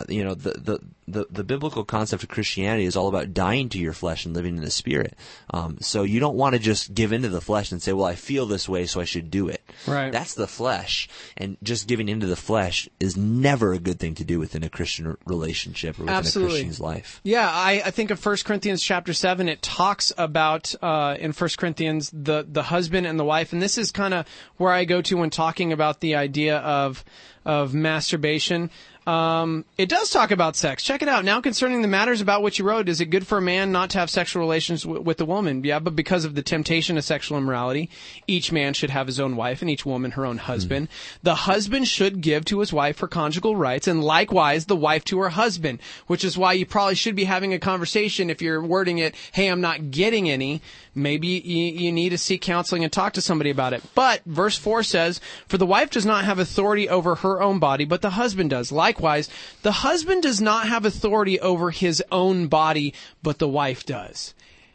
Speaker 5: the biblical concept of Christianity is all about dying to your flesh and living in the Spirit. So you don't want to just give into the flesh and say, well, I feel this way, so I should do it.
Speaker 4: Right.
Speaker 5: That's the flesh. And just giving into the flesh is never a good thing to do within a Christian relationship or within
Speaker 4: Absolutely.
Speaker 5: a Christian's life.
Speaker 4: Yeah, I think of 1 Corinthians chapter 7, it talks about, in 1 Corinthians, the husband and the wife. And this is kind of where I go to when talking about the idea of masturbation. It does talk about sex. Check it out. "Now concerning the matters about which you wrote, is it good for a man not to have sexual relations with a woman? Yeah, but because of the temptation of sexual immorality, each man should have his own wife and each woman her own husband. The husband should give to his wife her conjugal rights, and likewise the wife to her husband," which is why you probably should be having a conversation if you're wording it, hey, I'm not getting any. Maybe you need to seek counseling and talk to somebody about it. But verse 4 says, "For the wife does not have authority over her own body, but the husband does. Likewise, the husband does not have authority over his own body, but the wife does."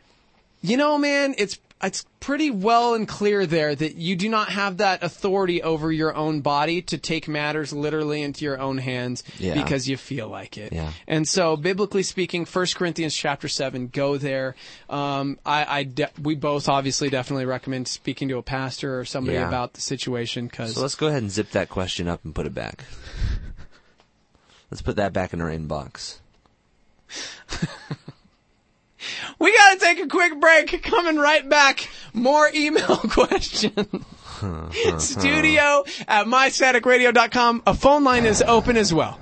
Speaker 4: Man, it's pretty well and clear there that you do not have that authority over your own body to take matters literally into your own hands because you feel like it.
Speaker 5: Yeah.
Speaker 4: And so, biblically speaking, 1 Corinthians chapter 7, go there. We both obviously definitely recommend speaking to a pastor or somebody about the situation.
Speaker 5: So let's go ahead and zip that question up and put it back. Let's put that back in our inbox.
Speaker 4: We gotta take a quick break. Coming right back. More email questions. Studio at mystaticradio.com. A phone line is open as well.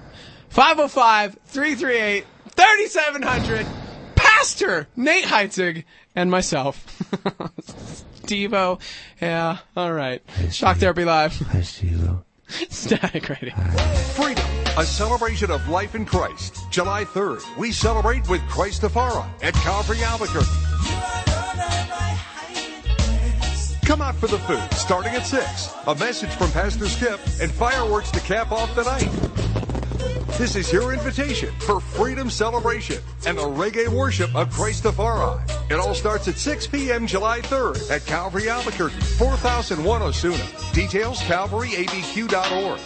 Speaker 4: 505-338-3700. Pastor Nate Heitzig and myself. Steve-O. Yeah, all right. Shock Therapy Live.
Speaker 5: Hi, Steve-O.
Speaker 4: Static Radio.
Speaker 9: Freedom, a celebration of life in Christ. July 3rd, we celebrate with Christafari at Calvary Albuquerque. Come out for the food, starting at 6. A message from Pastor Skip and fireworks to cap off the night. This is your invitation for Freedom Celebration and the reggae worship of Christafari. It all starts at 6 p.m. July 3rd at Calvary Albuquerque, 4001 Osuna. Details, calvaryabq.org.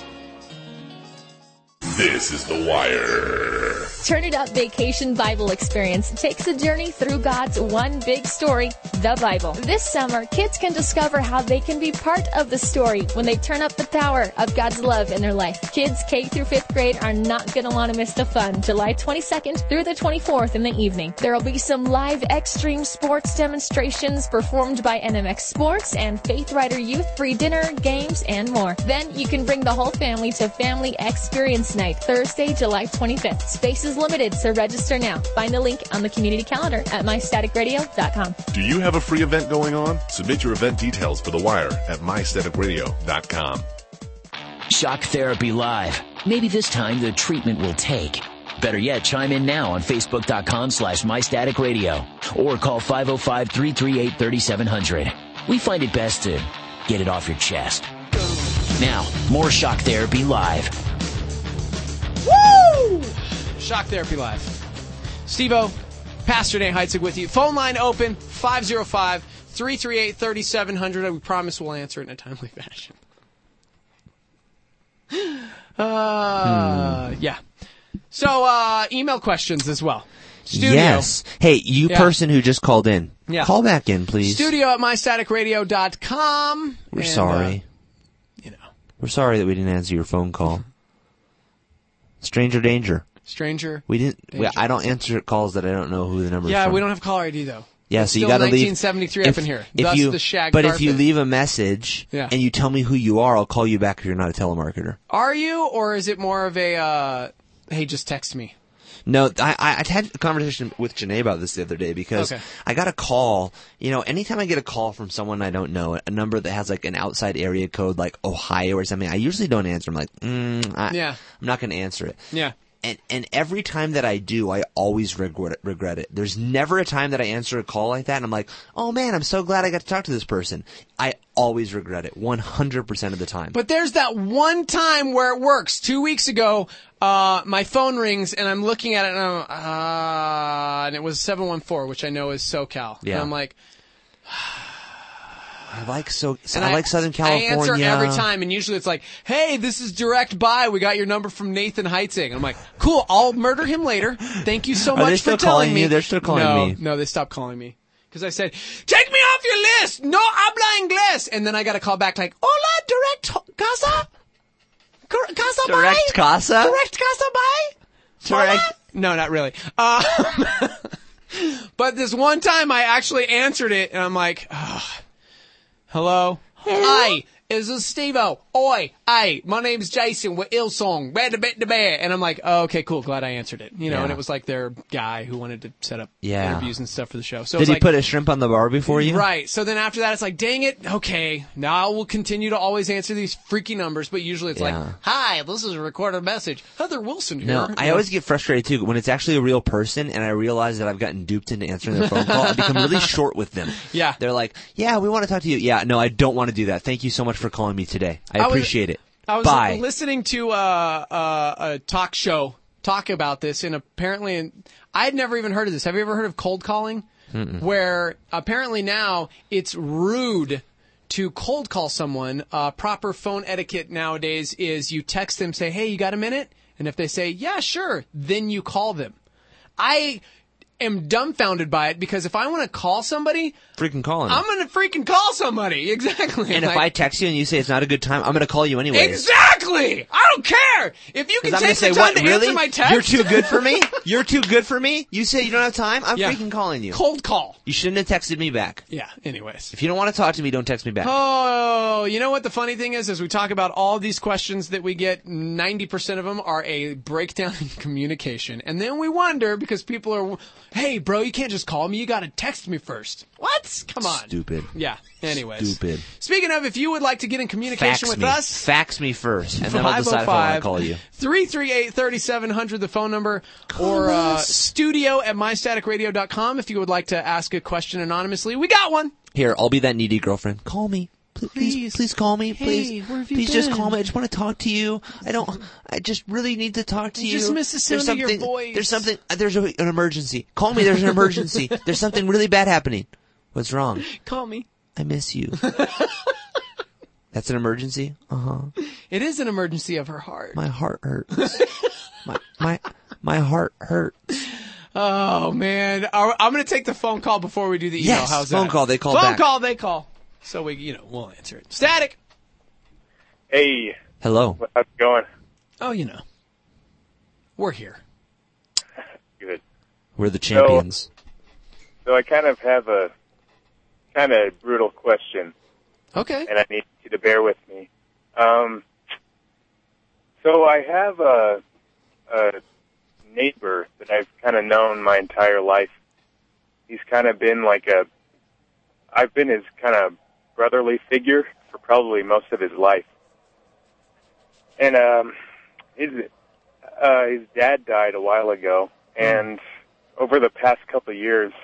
Speaker 1: This is The Wire.
Speaker 10: Turn It Up Vacation Bible Experience takes a journey through God's one big story, the Bible. This summer, kids can discover how they can be part of the story when they turn up the power of God's love in their life. Kids K through 5th grade are not going to want to miss the fun. July 22nd through the 24th in the evening. There will be some live extreme sports demonstrations performed by NMX Sports and Faith Rider Youth, free dinner, games, and more. Then you can bring the whole family to Family Experience Night, Thursday, July 25th. Space is limited, so register now. Find the link on the community calendar at mystaticradio.com.
Speaker 1: Do you have a free event going on? Submit your event details for The Wire at mystaticradio.com.
Speaker 2: Shock Therapy Live. Maybe this time the treatment will take. Better yet, chime in now on Facebook.com/MyStaticRadio or call 505-338-3700. We find it best to get it off your chest. Now, more Shock Therapy Live.
Speaker 4: Woo! Shock Therapy Live. Steve-O, Pastor Nate Heitzig with you. Phone line open, 505-338-3700. We promise we'll answer it in a timely fashion. Yeah. So, email questions as well. Studio.
Speaker 5: Yes. Hey, you person who just called in.
Speaker 4: Yeah.
Speaker 5: Call back in, please.
Speaker 4: Studio@mystaticradio.com.
Speaker 5: We're sorry. We're sorry that we didn't answer your phone call. Stranger danger.
Speaker 4: Stranger.
Speaker 5: We didn't.
Speaker 4: danger.
Speaker 5: I don't answer calls that I don't know who the number is
Speaker 4: Yeah,
Speaker 5: from.
Speaker 4: we don't have caller ID though.
Speaker 5: Yeah,
Speaker 4: It's
Speaker 5: so you
Speaker 4: still
Speaker 5: got to leave.
Speaker 4: 1973 up in here. Thus the shag
Speaker 5: But
Speaker 4: carpet.
Speaker 5: if you leave a message and you tell me who you are, I'll call you back if you're not a telemarketer.
Speaker 4: Are you, or is it more of a, hey, just text me?
Speaker 5: No, I had a conversation with Janae about this the other day because I got a call. You know, anytime I get a call from someone I don't know, a number that has like an outside area code like Ohio or something, I usually don't answer. I'm like, I'm not going to answer it.
Speaker 4: Yeah.
Speaker 5: And every time that I do, I always regret it. There's never a time that I answer a call like that and I'm like, oh man, I'm so glad I got to talk to this person. I always regret it 100% of the time.
Speaker 4: But there's that one time where it works. 2 weeks ago, my phone rings and I'm looking at it and it was 714, which I know is SoCal.
Speaker 5: Yeah.
Speaker 4: And I'm like,
Speaker 5: I like Southern California.
Speaker 4: I answer every time, and usually it's like, hey, this is Direct Buy. We got your number from Nathan Heitzig. And I'm like, cool, I'll murder him later. Thank you so
Speaker 5: Are
Speaker 4: much
Speaker 5: they
Speaker 4: for
Speaker 5: still
Speaker 4: telling
Speaker 5: calling
Speaker 4: me.
Speaker 5: you? They're still calling me.
Speaker 4: No, they stopped calling me. Because I said, take me off your list. No habla inglés. And then I got a call back like, hola, Direct Casa? Casa Buy?
Speaker 5: Direct Casa?
Speaker 4: Direct Casa Buy?
Speaker 5: Direct.
Speaker 4: No, not really. But this one time I actually answered it, and I'm like, hello? Hi, is this Steve-O? Oi, hey, my name's Jason with Illsong, and I'm like, oh, okay, cool, glad I answered it. You know,
Speaker 5: Yeah.
Speaker 4: and it was like their guy who wanted to set up
Speaker 5: Yeah.
Speaker 4: interviews and stuff for the show. So
Speaker 5: Did
Speaker 4: it's
Speaker 5: he
Speaker 4: like,
Speaker 5: put a shrimp on the barbie for you?
Speaker 4: right, so then after that it's like, dang it, okay, now we'll continue to always answer these freaky numbers, but usually it's like,
Speaker 5: Yeah.
Speaker 4: hi, this is a recorded message, Heather Wilson here.
Speaker 5: No, I always get frustrated too when it's actually a real person and I realize that I've gotten duped into answering their phone call. I become really short with them.
Speaker 4: Yeah.
Speaker 5: They're like, yeah, we want to talk to you. Yeah, no, I don't want to do that. Thank you so much for calling me today. I appreciate it.
Speaker 4: I was
Speaker 5: Bye.
Speaker 4: listening to a talk show talk about this, and apparently, I had never even heard of this. Have you ever heard of cold calling? Where apparently now it's rude to cold call someone. Proper phone etiquette nowadays is you text them, say, hey, you got a minute? And if they say, yeah, sure, then you call them. I am dumbfounded by it because if I want to call somebody,
Speaker 5: Freaking calling.
Speaker 4: I'm going to freaking call somebody. Exactly.
Speaker 5: And if I text you and you say it's not a good time, I'm going to call you anyways.
Speaker 4: Exactly! I don't care! If you can
Speaker 5: I'm
Speaker 4: take
Speaker 5: gonna
Speaker 4: the
Speaker 5: say,
Speaker 4: time
Speaker 5: what,
Speaker 4: to
Speaker 5: really?
Speaker 4: answer my text.
Speaker 5: You're too good for me? You're too good for me? You say you don't have time? I'm
Speaker 4: Yeah.
Speaker 5: freaking calling you.
Speaker 4: Cold call.
Speaker 5: You shouldn't have texted me back.
Speaker 4: Yeah, anyways.
Speaker 5: If you don't want to talk to me, don't text me back.
Speaker 4: Oh, you know what the funny thing is? As we talk about all these questions that we get, 90% of them are a breakdown in communication. And then we wonder, because people are, hey, bro, you can't just call me. You gotta text me first. What? Come on.
Speaker 5: Stupid.
Speaker 4: Yeah, anyways.
Speaker 5: Stupid.
Speaker 4: Speaking of, if you would like to get in communication with us,
Speaker 5: Fax me first, and then I'll decide if I want to call you.
Speaker 4: 338-3700, the phone number, or studio@mystaticradio.com if you would like to ask a question anonymously. We got one.
Speaker 5: Here, I'll be that needy girlfriend. Call me. Please call me.
Speaker 4: Hey,
Speaker 5: Please,
Speaker 4: where have you
Speaker 5: please just
Speaker 4: been?
Speaker 5: call me. I just want to talk to you. I just really need to talk to you.
Speaker 4: Just miss the sound of your voice.
Speaker 5: There's an emergency. Call me. There's an emergency. There's something really bad happening. What's wrong?
Speaker 4: Call me.
Speaker 5: I miss you. That's an emergency? Uh-huh.
Speaker 4: It is an emergency of her heart.
Speaker 5: My heart hurts. my heart hurts.
Speaker 4: Oh, man. I'm going to take the phone call before we do the email.
Speaker 5: Yes,
Speaker 4: How's that?
Speaker 5: phone call. They call
Speaker 4: phone
Speaker 5: back.
Speaker 4: Phone call, they call. So we'll answer it. Static.
Speaker 11: Hey.
Speaker 5: Hello.
Speaker 11: How's it going?
Speaker 4: Oh, we're here.
Speaker 11: Good.
Speaker 5: We're the champions.
Speaker 11: So I kind of have a kind of brutal question.
Speaker 4: Okay.
Speaker 11: And I need you to bear with me. So I have a neighbor that I've kind of known my entire life. He's kind of been I've been his kind of brotherly figure for probably most of his life. And his dad died a while ago, and over the past couple of years,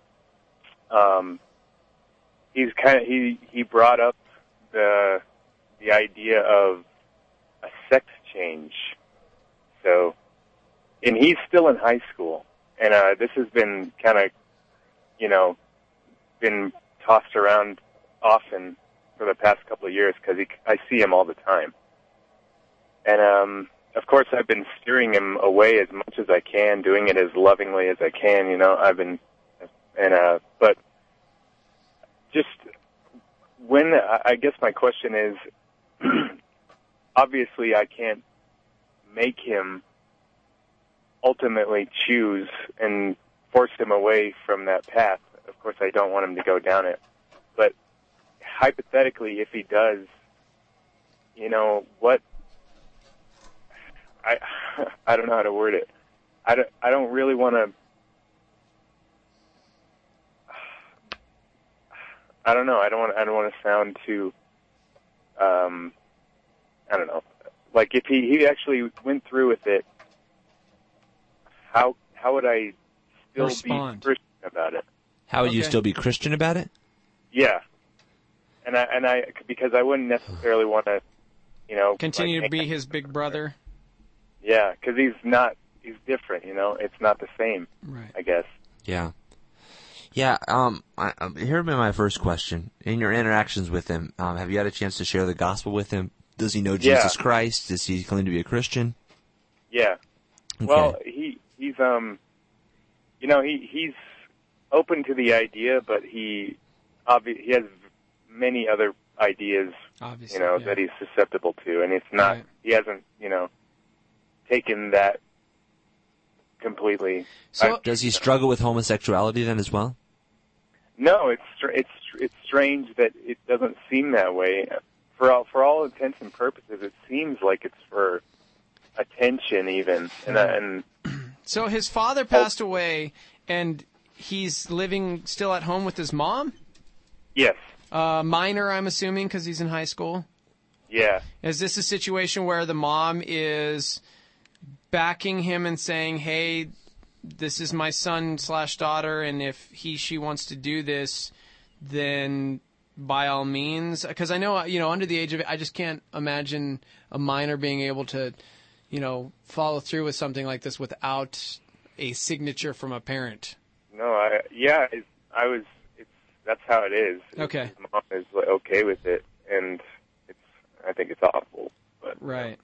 Speaker 11: he brought up the idea of a sex change. So, and he's still in high school, and this has been kind of, been tossed around often for the past couple of years because I see him all the time. And of course, I've been steering him away as much as I can, doing it as lovingly as I can. But just when I guess my question is, obviously, I can't make him ultimately choose and force him away from that path. Of course, I don't want him to go down it. But hypothetically, if he does, what? I don't know how to word it. I don't really want to. I don't know. I don't want to sound too. I don't know. Like if he actually went through with it, how would I still
Speaker 4: respond?
Speaker 11: Be Christian about it?
Speaker 5: How would you still be Christian about it?
Speaker 11: Yeah, and I because I wouldn't necessarily want to,
Speaker 4: continue to be his big brother.
Speaker 11: Yeah, because he's different. It's not the same.
Speaker 4: Right.
Speaker 11: I guess.
Speaker 5: Yeah. Yeah. Here would be my first question. In your interactions with him, have you had a chance to share the gospel with him? Does he know Jesus Christ? Does he claim to be a Christian?
Speaker 11: Yeah.
Speaker 5: Okay.
Speaker 11: Well, he's he's open to the idea, but he has many other ideas,
Speaker 4: obviously,
Speaker 11: that he's susceptible to, and it's not. Right. He hasn't, taken that completely.
Speaker 4: So,
Speaker 5: does he struggle with homosexuality then as well?
Speaker 11: No, it's strange that it doesn't seem that way. For all intents and purposes, it seems like it's for attention, even. And
Speaker 4: so his father passed away, and he's living still at home with his mom?
Speaker 11: Yes.
Speaker 4: Minor, I'm assuming, because he's in high school?
Speaker 11: Yeah.
Speaker 4: Is this a situation where the mom is backing him and saying, hey, this is my son/daughter, and if she wants to do this, then by all means? Because I know, under the age of it, I just can't imagine a minor being able to, follow through with something like this without a signature from a parent.
Speaker 11: No, that's how it is.
Speaker 4: Okay.
Speaker 11: His mom is okay with it, and I think it's awful. But,
Speaker 4: right.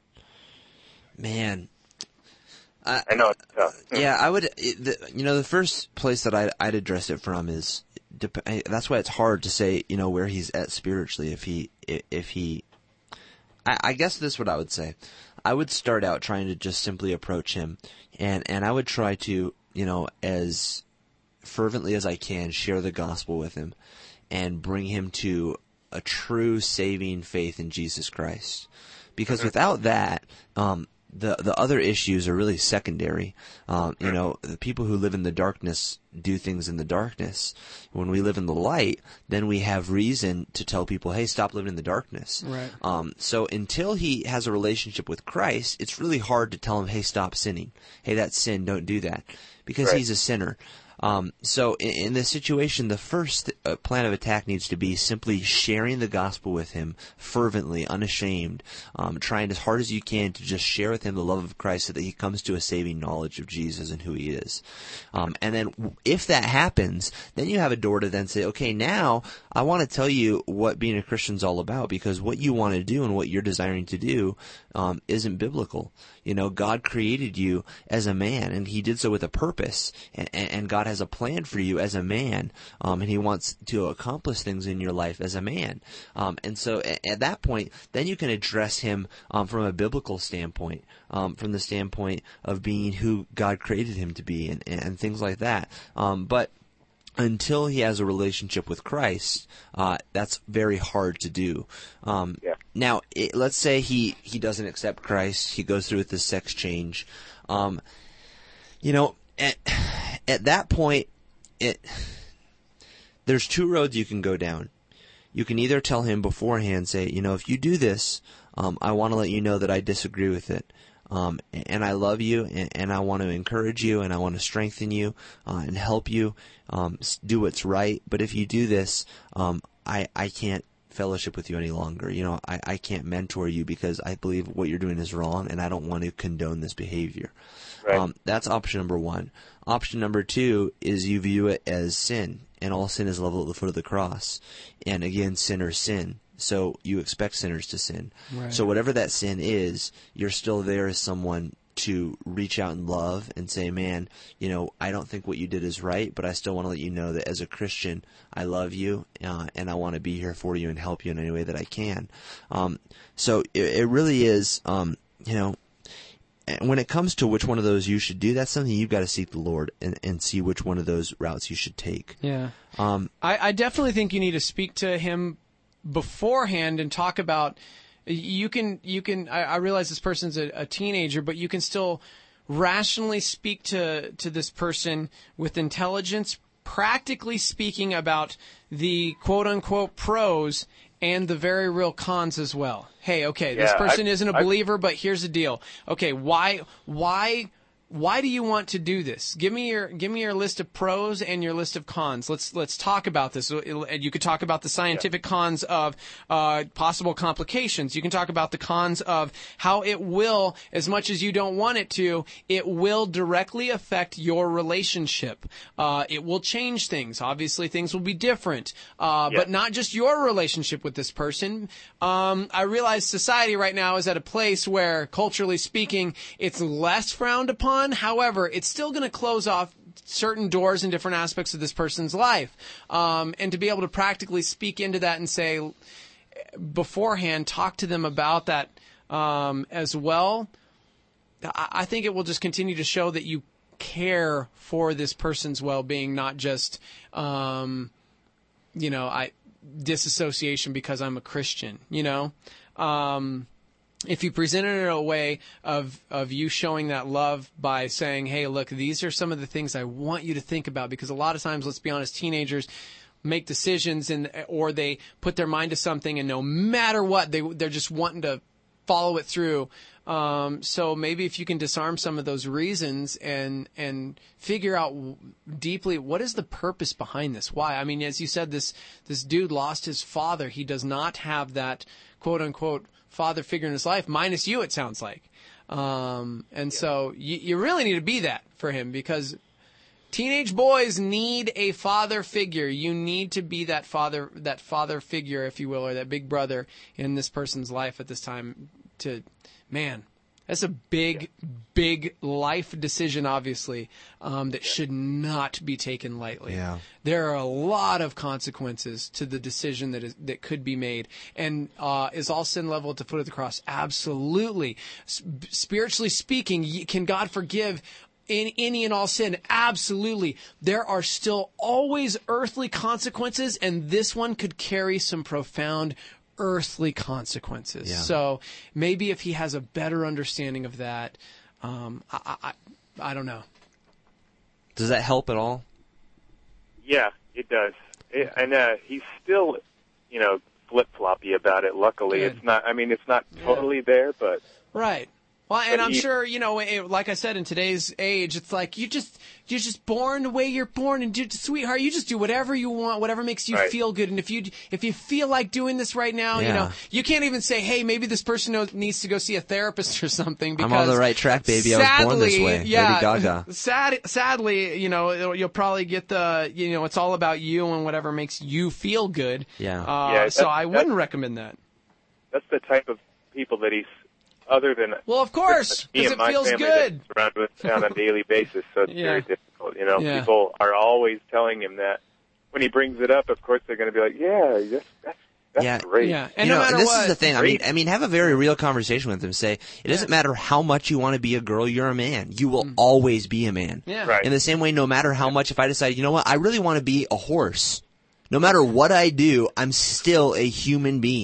Speaker 5: Man.
Speaker 11: I know it's tough.
Speaker 5: Yeah, I would. The first place that I'd address it from is that's why it's hard to say where he's at spiritually. I guess this is what I would say. I would start out trying to just simply approach him, and I would try to as fervently as I can share the gospel with him, and bring him to a true saving faith in Jesus Christ. Because without that, the other issues are really secondary. The people who live in the darkness do things in the darkness. When we live in the light, then we have reason to tell people, hey, stop living in the darkness.
Speaker 4: Right.
Speaker 5: So until he has a relationship with Christ, it's really hard to tell him, hey, stop sinning. Hey, that's sin, don't do that. Because he's a sinner. So in this situation, the first plan of attack needs to be simply sharing the gospel with him fervently, unashamed, trying as hard as you can to just share with him the love of Christ so that he comes to a saving knowledge of Jesus and who he is. And then if that happens, then you have a door to then say, okay, now I want to tell you what being a Christian is all about, because what you want to do and what you're desiring to do isn't biblical. God created you as a man, and he did so with a purpose, and God has a plan for you as a man, and he wants to accomplish things in your life as a man. And so at that point, then you can address him from a biblical standpoint, from the standpoint of being who God created him to be, and things like that. But until he has a relationship with Christ, that's very hard to do. Now, let's say he doesn't accept Christ. He goes through with this sex change. At that point, there's two roads you can go down. You can either tell him beforehand, say, if you do this, I want to let you know that I disagree with it. And I love you, and I want to encourage you, and I want to strengthen you, and help you, do what's right. But if you do this, I can't fellowship with you any longer. You know, I can't mentor you because I believe what you're doing is wrong, and I don't want to condone this behavior.
Speaker 11: Right.
Speaker 5: That's option number one. Option number two is you view it as sin, and all sin is level at the foot of the cross. And again, sinners sin. So you expect sinners to sin.
Speaker 4: Right.
Speaker 5: So whatever that sin is, you're still there as someone to reach out and love and say, man, you know, I don't think what you did is right, but I still want to let you know that as a Christian, I love you, and I want to be here for you and help you in any way that I can. So it really is, you know, when it comes to which one of those you should do, that's something you've got to seek the Lord and see which one of those routes you should take.
Speaker 4: Yeah. I definitely think you need to speak to him beforehand and talk about, I realize this person's a teenager, but you can still rationally speak to this person with intelligence, practically speaking about the quote-unquote pros and the very real cons as well. Hey, okay, this person isn't a believer, but here's the deal. Okay, why do you want to do this? Give me your list of pros and your list of cons. Let's talk about this. You could talk about the scientific cons of possible complications. You can talk about the cons of how it will, as much as you don't want it to, it will directly affect your relationship. It will change things. Obviously, things will be different, but not just your relationship with this person. I realize society right now is at a place where, culturally speaking, it's less frowned upon. However, it's still going to close off certain doors in different aspects of this person's life. And to be able to practically speak into that and say beforehand, talk to them about that as well, I think it will just continue to show that you care for this person's well-being, not just, disassociation because I'm a Christian, you know? If you present it in a way of you showing that love by saying, hey, look, these are some of the things I want you to think about, because a lot of times, let's be honest, teenagers make decisions or they put their mind to something, and no matter what, they're just wanting to follow it through. So maybe if you can disarm some of those reasons and figure out deeply, what is the purpose behind this? Why? I mean, as you said, this dude lost his father. He does not have that quote unquote father figure in his life, minus you, it sounds like. So you really need to be that for him, because teenage boys need a father figure. You need to be that father figure, if you will, or that big brother in this person's life at this time. That's a big life decision, obviously, that should not be taken lightly. Yeah. There are a lot of consequences to the decision that could be made. And is all sin level at the foot of the cross? Absolutely. Spiritually speaking, can God forgive in any and all sin? Absolutely. There are still always earthly consequences, and this one could carry some profound earthly consequences. Yeah. So maybe if he has a better understanding of that, I don't know.
Speaker 5: Does that help at all?
Speaker 11: Yeah, it does. And he's still, flip-floppy about it. Luckily,
Speaker 4: Good.
Speaker 11: it's not totally there, but
Speaker 4: right. Well, and I'm sure, like I said, in today's age, it's like you're just born the way you're born, and sweetheart, you just do whatever you want, whatever makes you feel good. And if you feel like doing this right now, you can't even say, hey, maybe this person needs to go see a therapist or something. Because
Speaker 5: I'm on the right track, baby. I was born this way.
Speaker 4: Yeah,
Speaker 5: Lady Gaga.
Speaker 4: Sadly, you'll probably get it's all about you and whatever makes you feel good.
Speaker 5: Yeah.
Speaker 4: So I wouldn't recommend that.
Speaker 11: That's the type of people that he's. Other than
Speaker 4: of course, because it feels good.
Speaker 11: Surrounded with on a daily basis, so it's very difficult. People are always telling him that. When he brings it up, of course, they're going to be like, "Yeah, that's great."
Speaker 4: Yeah, and no matter
Speaker 5: this
Speaker 4: what,
Speaker 5: is the thing. I mean, have a very real conversation with him. Say, it doesn't matter how much you want to be a girl, you're a man. You will always be a man.
Speaker 4: Yeah.
Speaker 11: Right.
Speaker 5: In the same way, no matter how much, if I decide, you know what, I really want to be a horse. No matter what I do, I'm still a human being.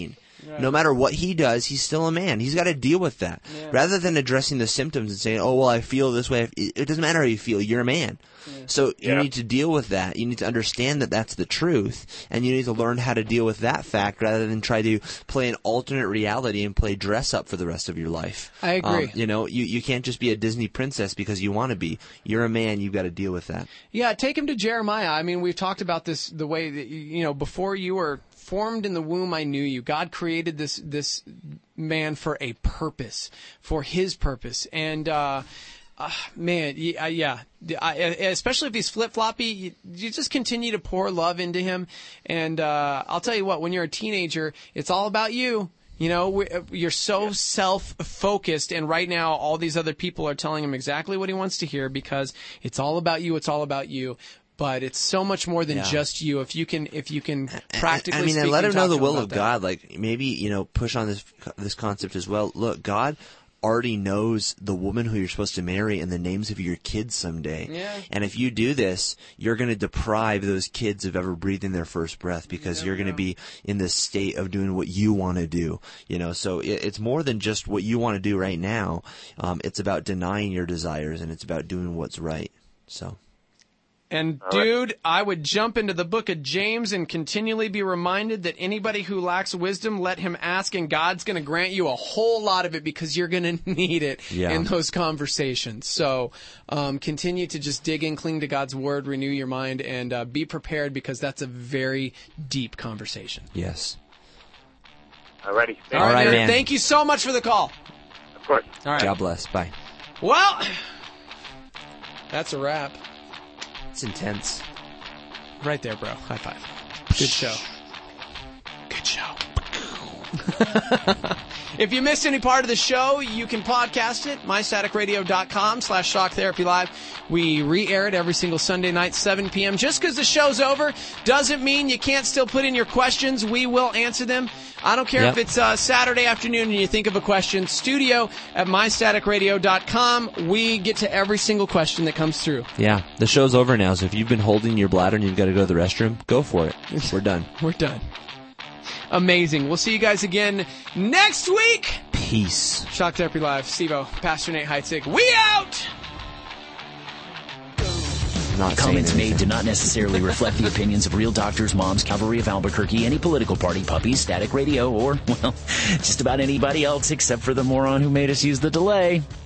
Speaker 5: No matter what he does, he's still a man. He's got to deal with that.
Speaker 4: Yeah.
Speaker 5: Rather than addressing the symptoms and saying, oh, well, I feel this way. It doesn't matter how you feel. You're a man. So you need to deal with that. You need to understand that that's the truth, and you need to learn how to deal with that fact rather than try to play an alternate reality and play dress up for the rest of your life.
Speaker 4: I agree.
Speaker 5: You can't just be a Disney princess because you want to be. You're a man. You've got to deal with that.
Speaker 4: Yeah, take him to Jeremiah. I mean, we've talked about this, the way that, before you were formed in the womb, I knew you. God created this man for a purpose, for his purpose. And, especially if he's flip-floppy, you just continue to pour love into him. And I'll tell you what, when you're a teenager, it's all about you. You're so self-focused, and right now all these other people are telling him exactly what he wants to hear because it's all about you, it's all about you. But it's so much more than just you. If you can practically speak
Speaker 5: and let him know the will
Speaker 4: about
Speaker 5: of
Speaker 4: that.
Speaker 5: God. Like, maybe, push on this concept as well. Look, God already knows the woman who you're supposed to marry and the names of your kids someday.
Speaker 4: Yeah.
Speaker 5: And if you do this, you're going to deprive those kids of ever breathing their first breath because you're going to be in this state of doing what you want to do. So it's more than just what you want to do right now. It's about denying your desires, and it's about doing what's right. So.
Speaker 4: And, dude, I would jump into the book of James and continually be reminded that anybody who lacks wisdom, let him ask, and God's going to grant you a whole lot of it because you're going to need it in those conversations. So continue to just dig in, cling to God's word, renew your mind, and be prepared because that's a very deep conversation.
Speaker 5: Yes.
Speaker 11: All righty.
Speaker 4: All right, man. Thank you so much for the call.
Speaker 11: Of course.
Speaker 4: All right.
Speaker 5: God bless. Bye.
Speaker 4: Well, that's a wrap.
Speaker 5: It's intense.
Speaker 4: Right there, bro. High five. Good show. Good show. If you missed any part of the show, you can podcast it, mystaticradio.com/shocktherapylive. We re-air it every single Sunday night, 7 p.m. Just because the show's over doesn't mean you can't still put in your questions. We will answer them. I don't care if it's Saturday afternoon and you think of a question. Studio at mystaticradio.com. We get to every single question that comes through.
Speaker 5: Yeah, the show's over now, so if you've been holding your bladder and you've got to go to the restroom, go for it. We're done.
Speaker 4: We're done. Amazing. We'll see you guys again next week.
Speaker 5: Peace.
Speaker 4: Shock Therapy Live. Steve-O, Pastor Nate Heitzig. We out!
Speaker 2: Comments made do not necessarily reflect the opinions of Real Doctors, Moms, Cavalry of Albuquerque, any political party, puppies, Static Radio, or, well, just about anybody else except for the moron who made us use the delay.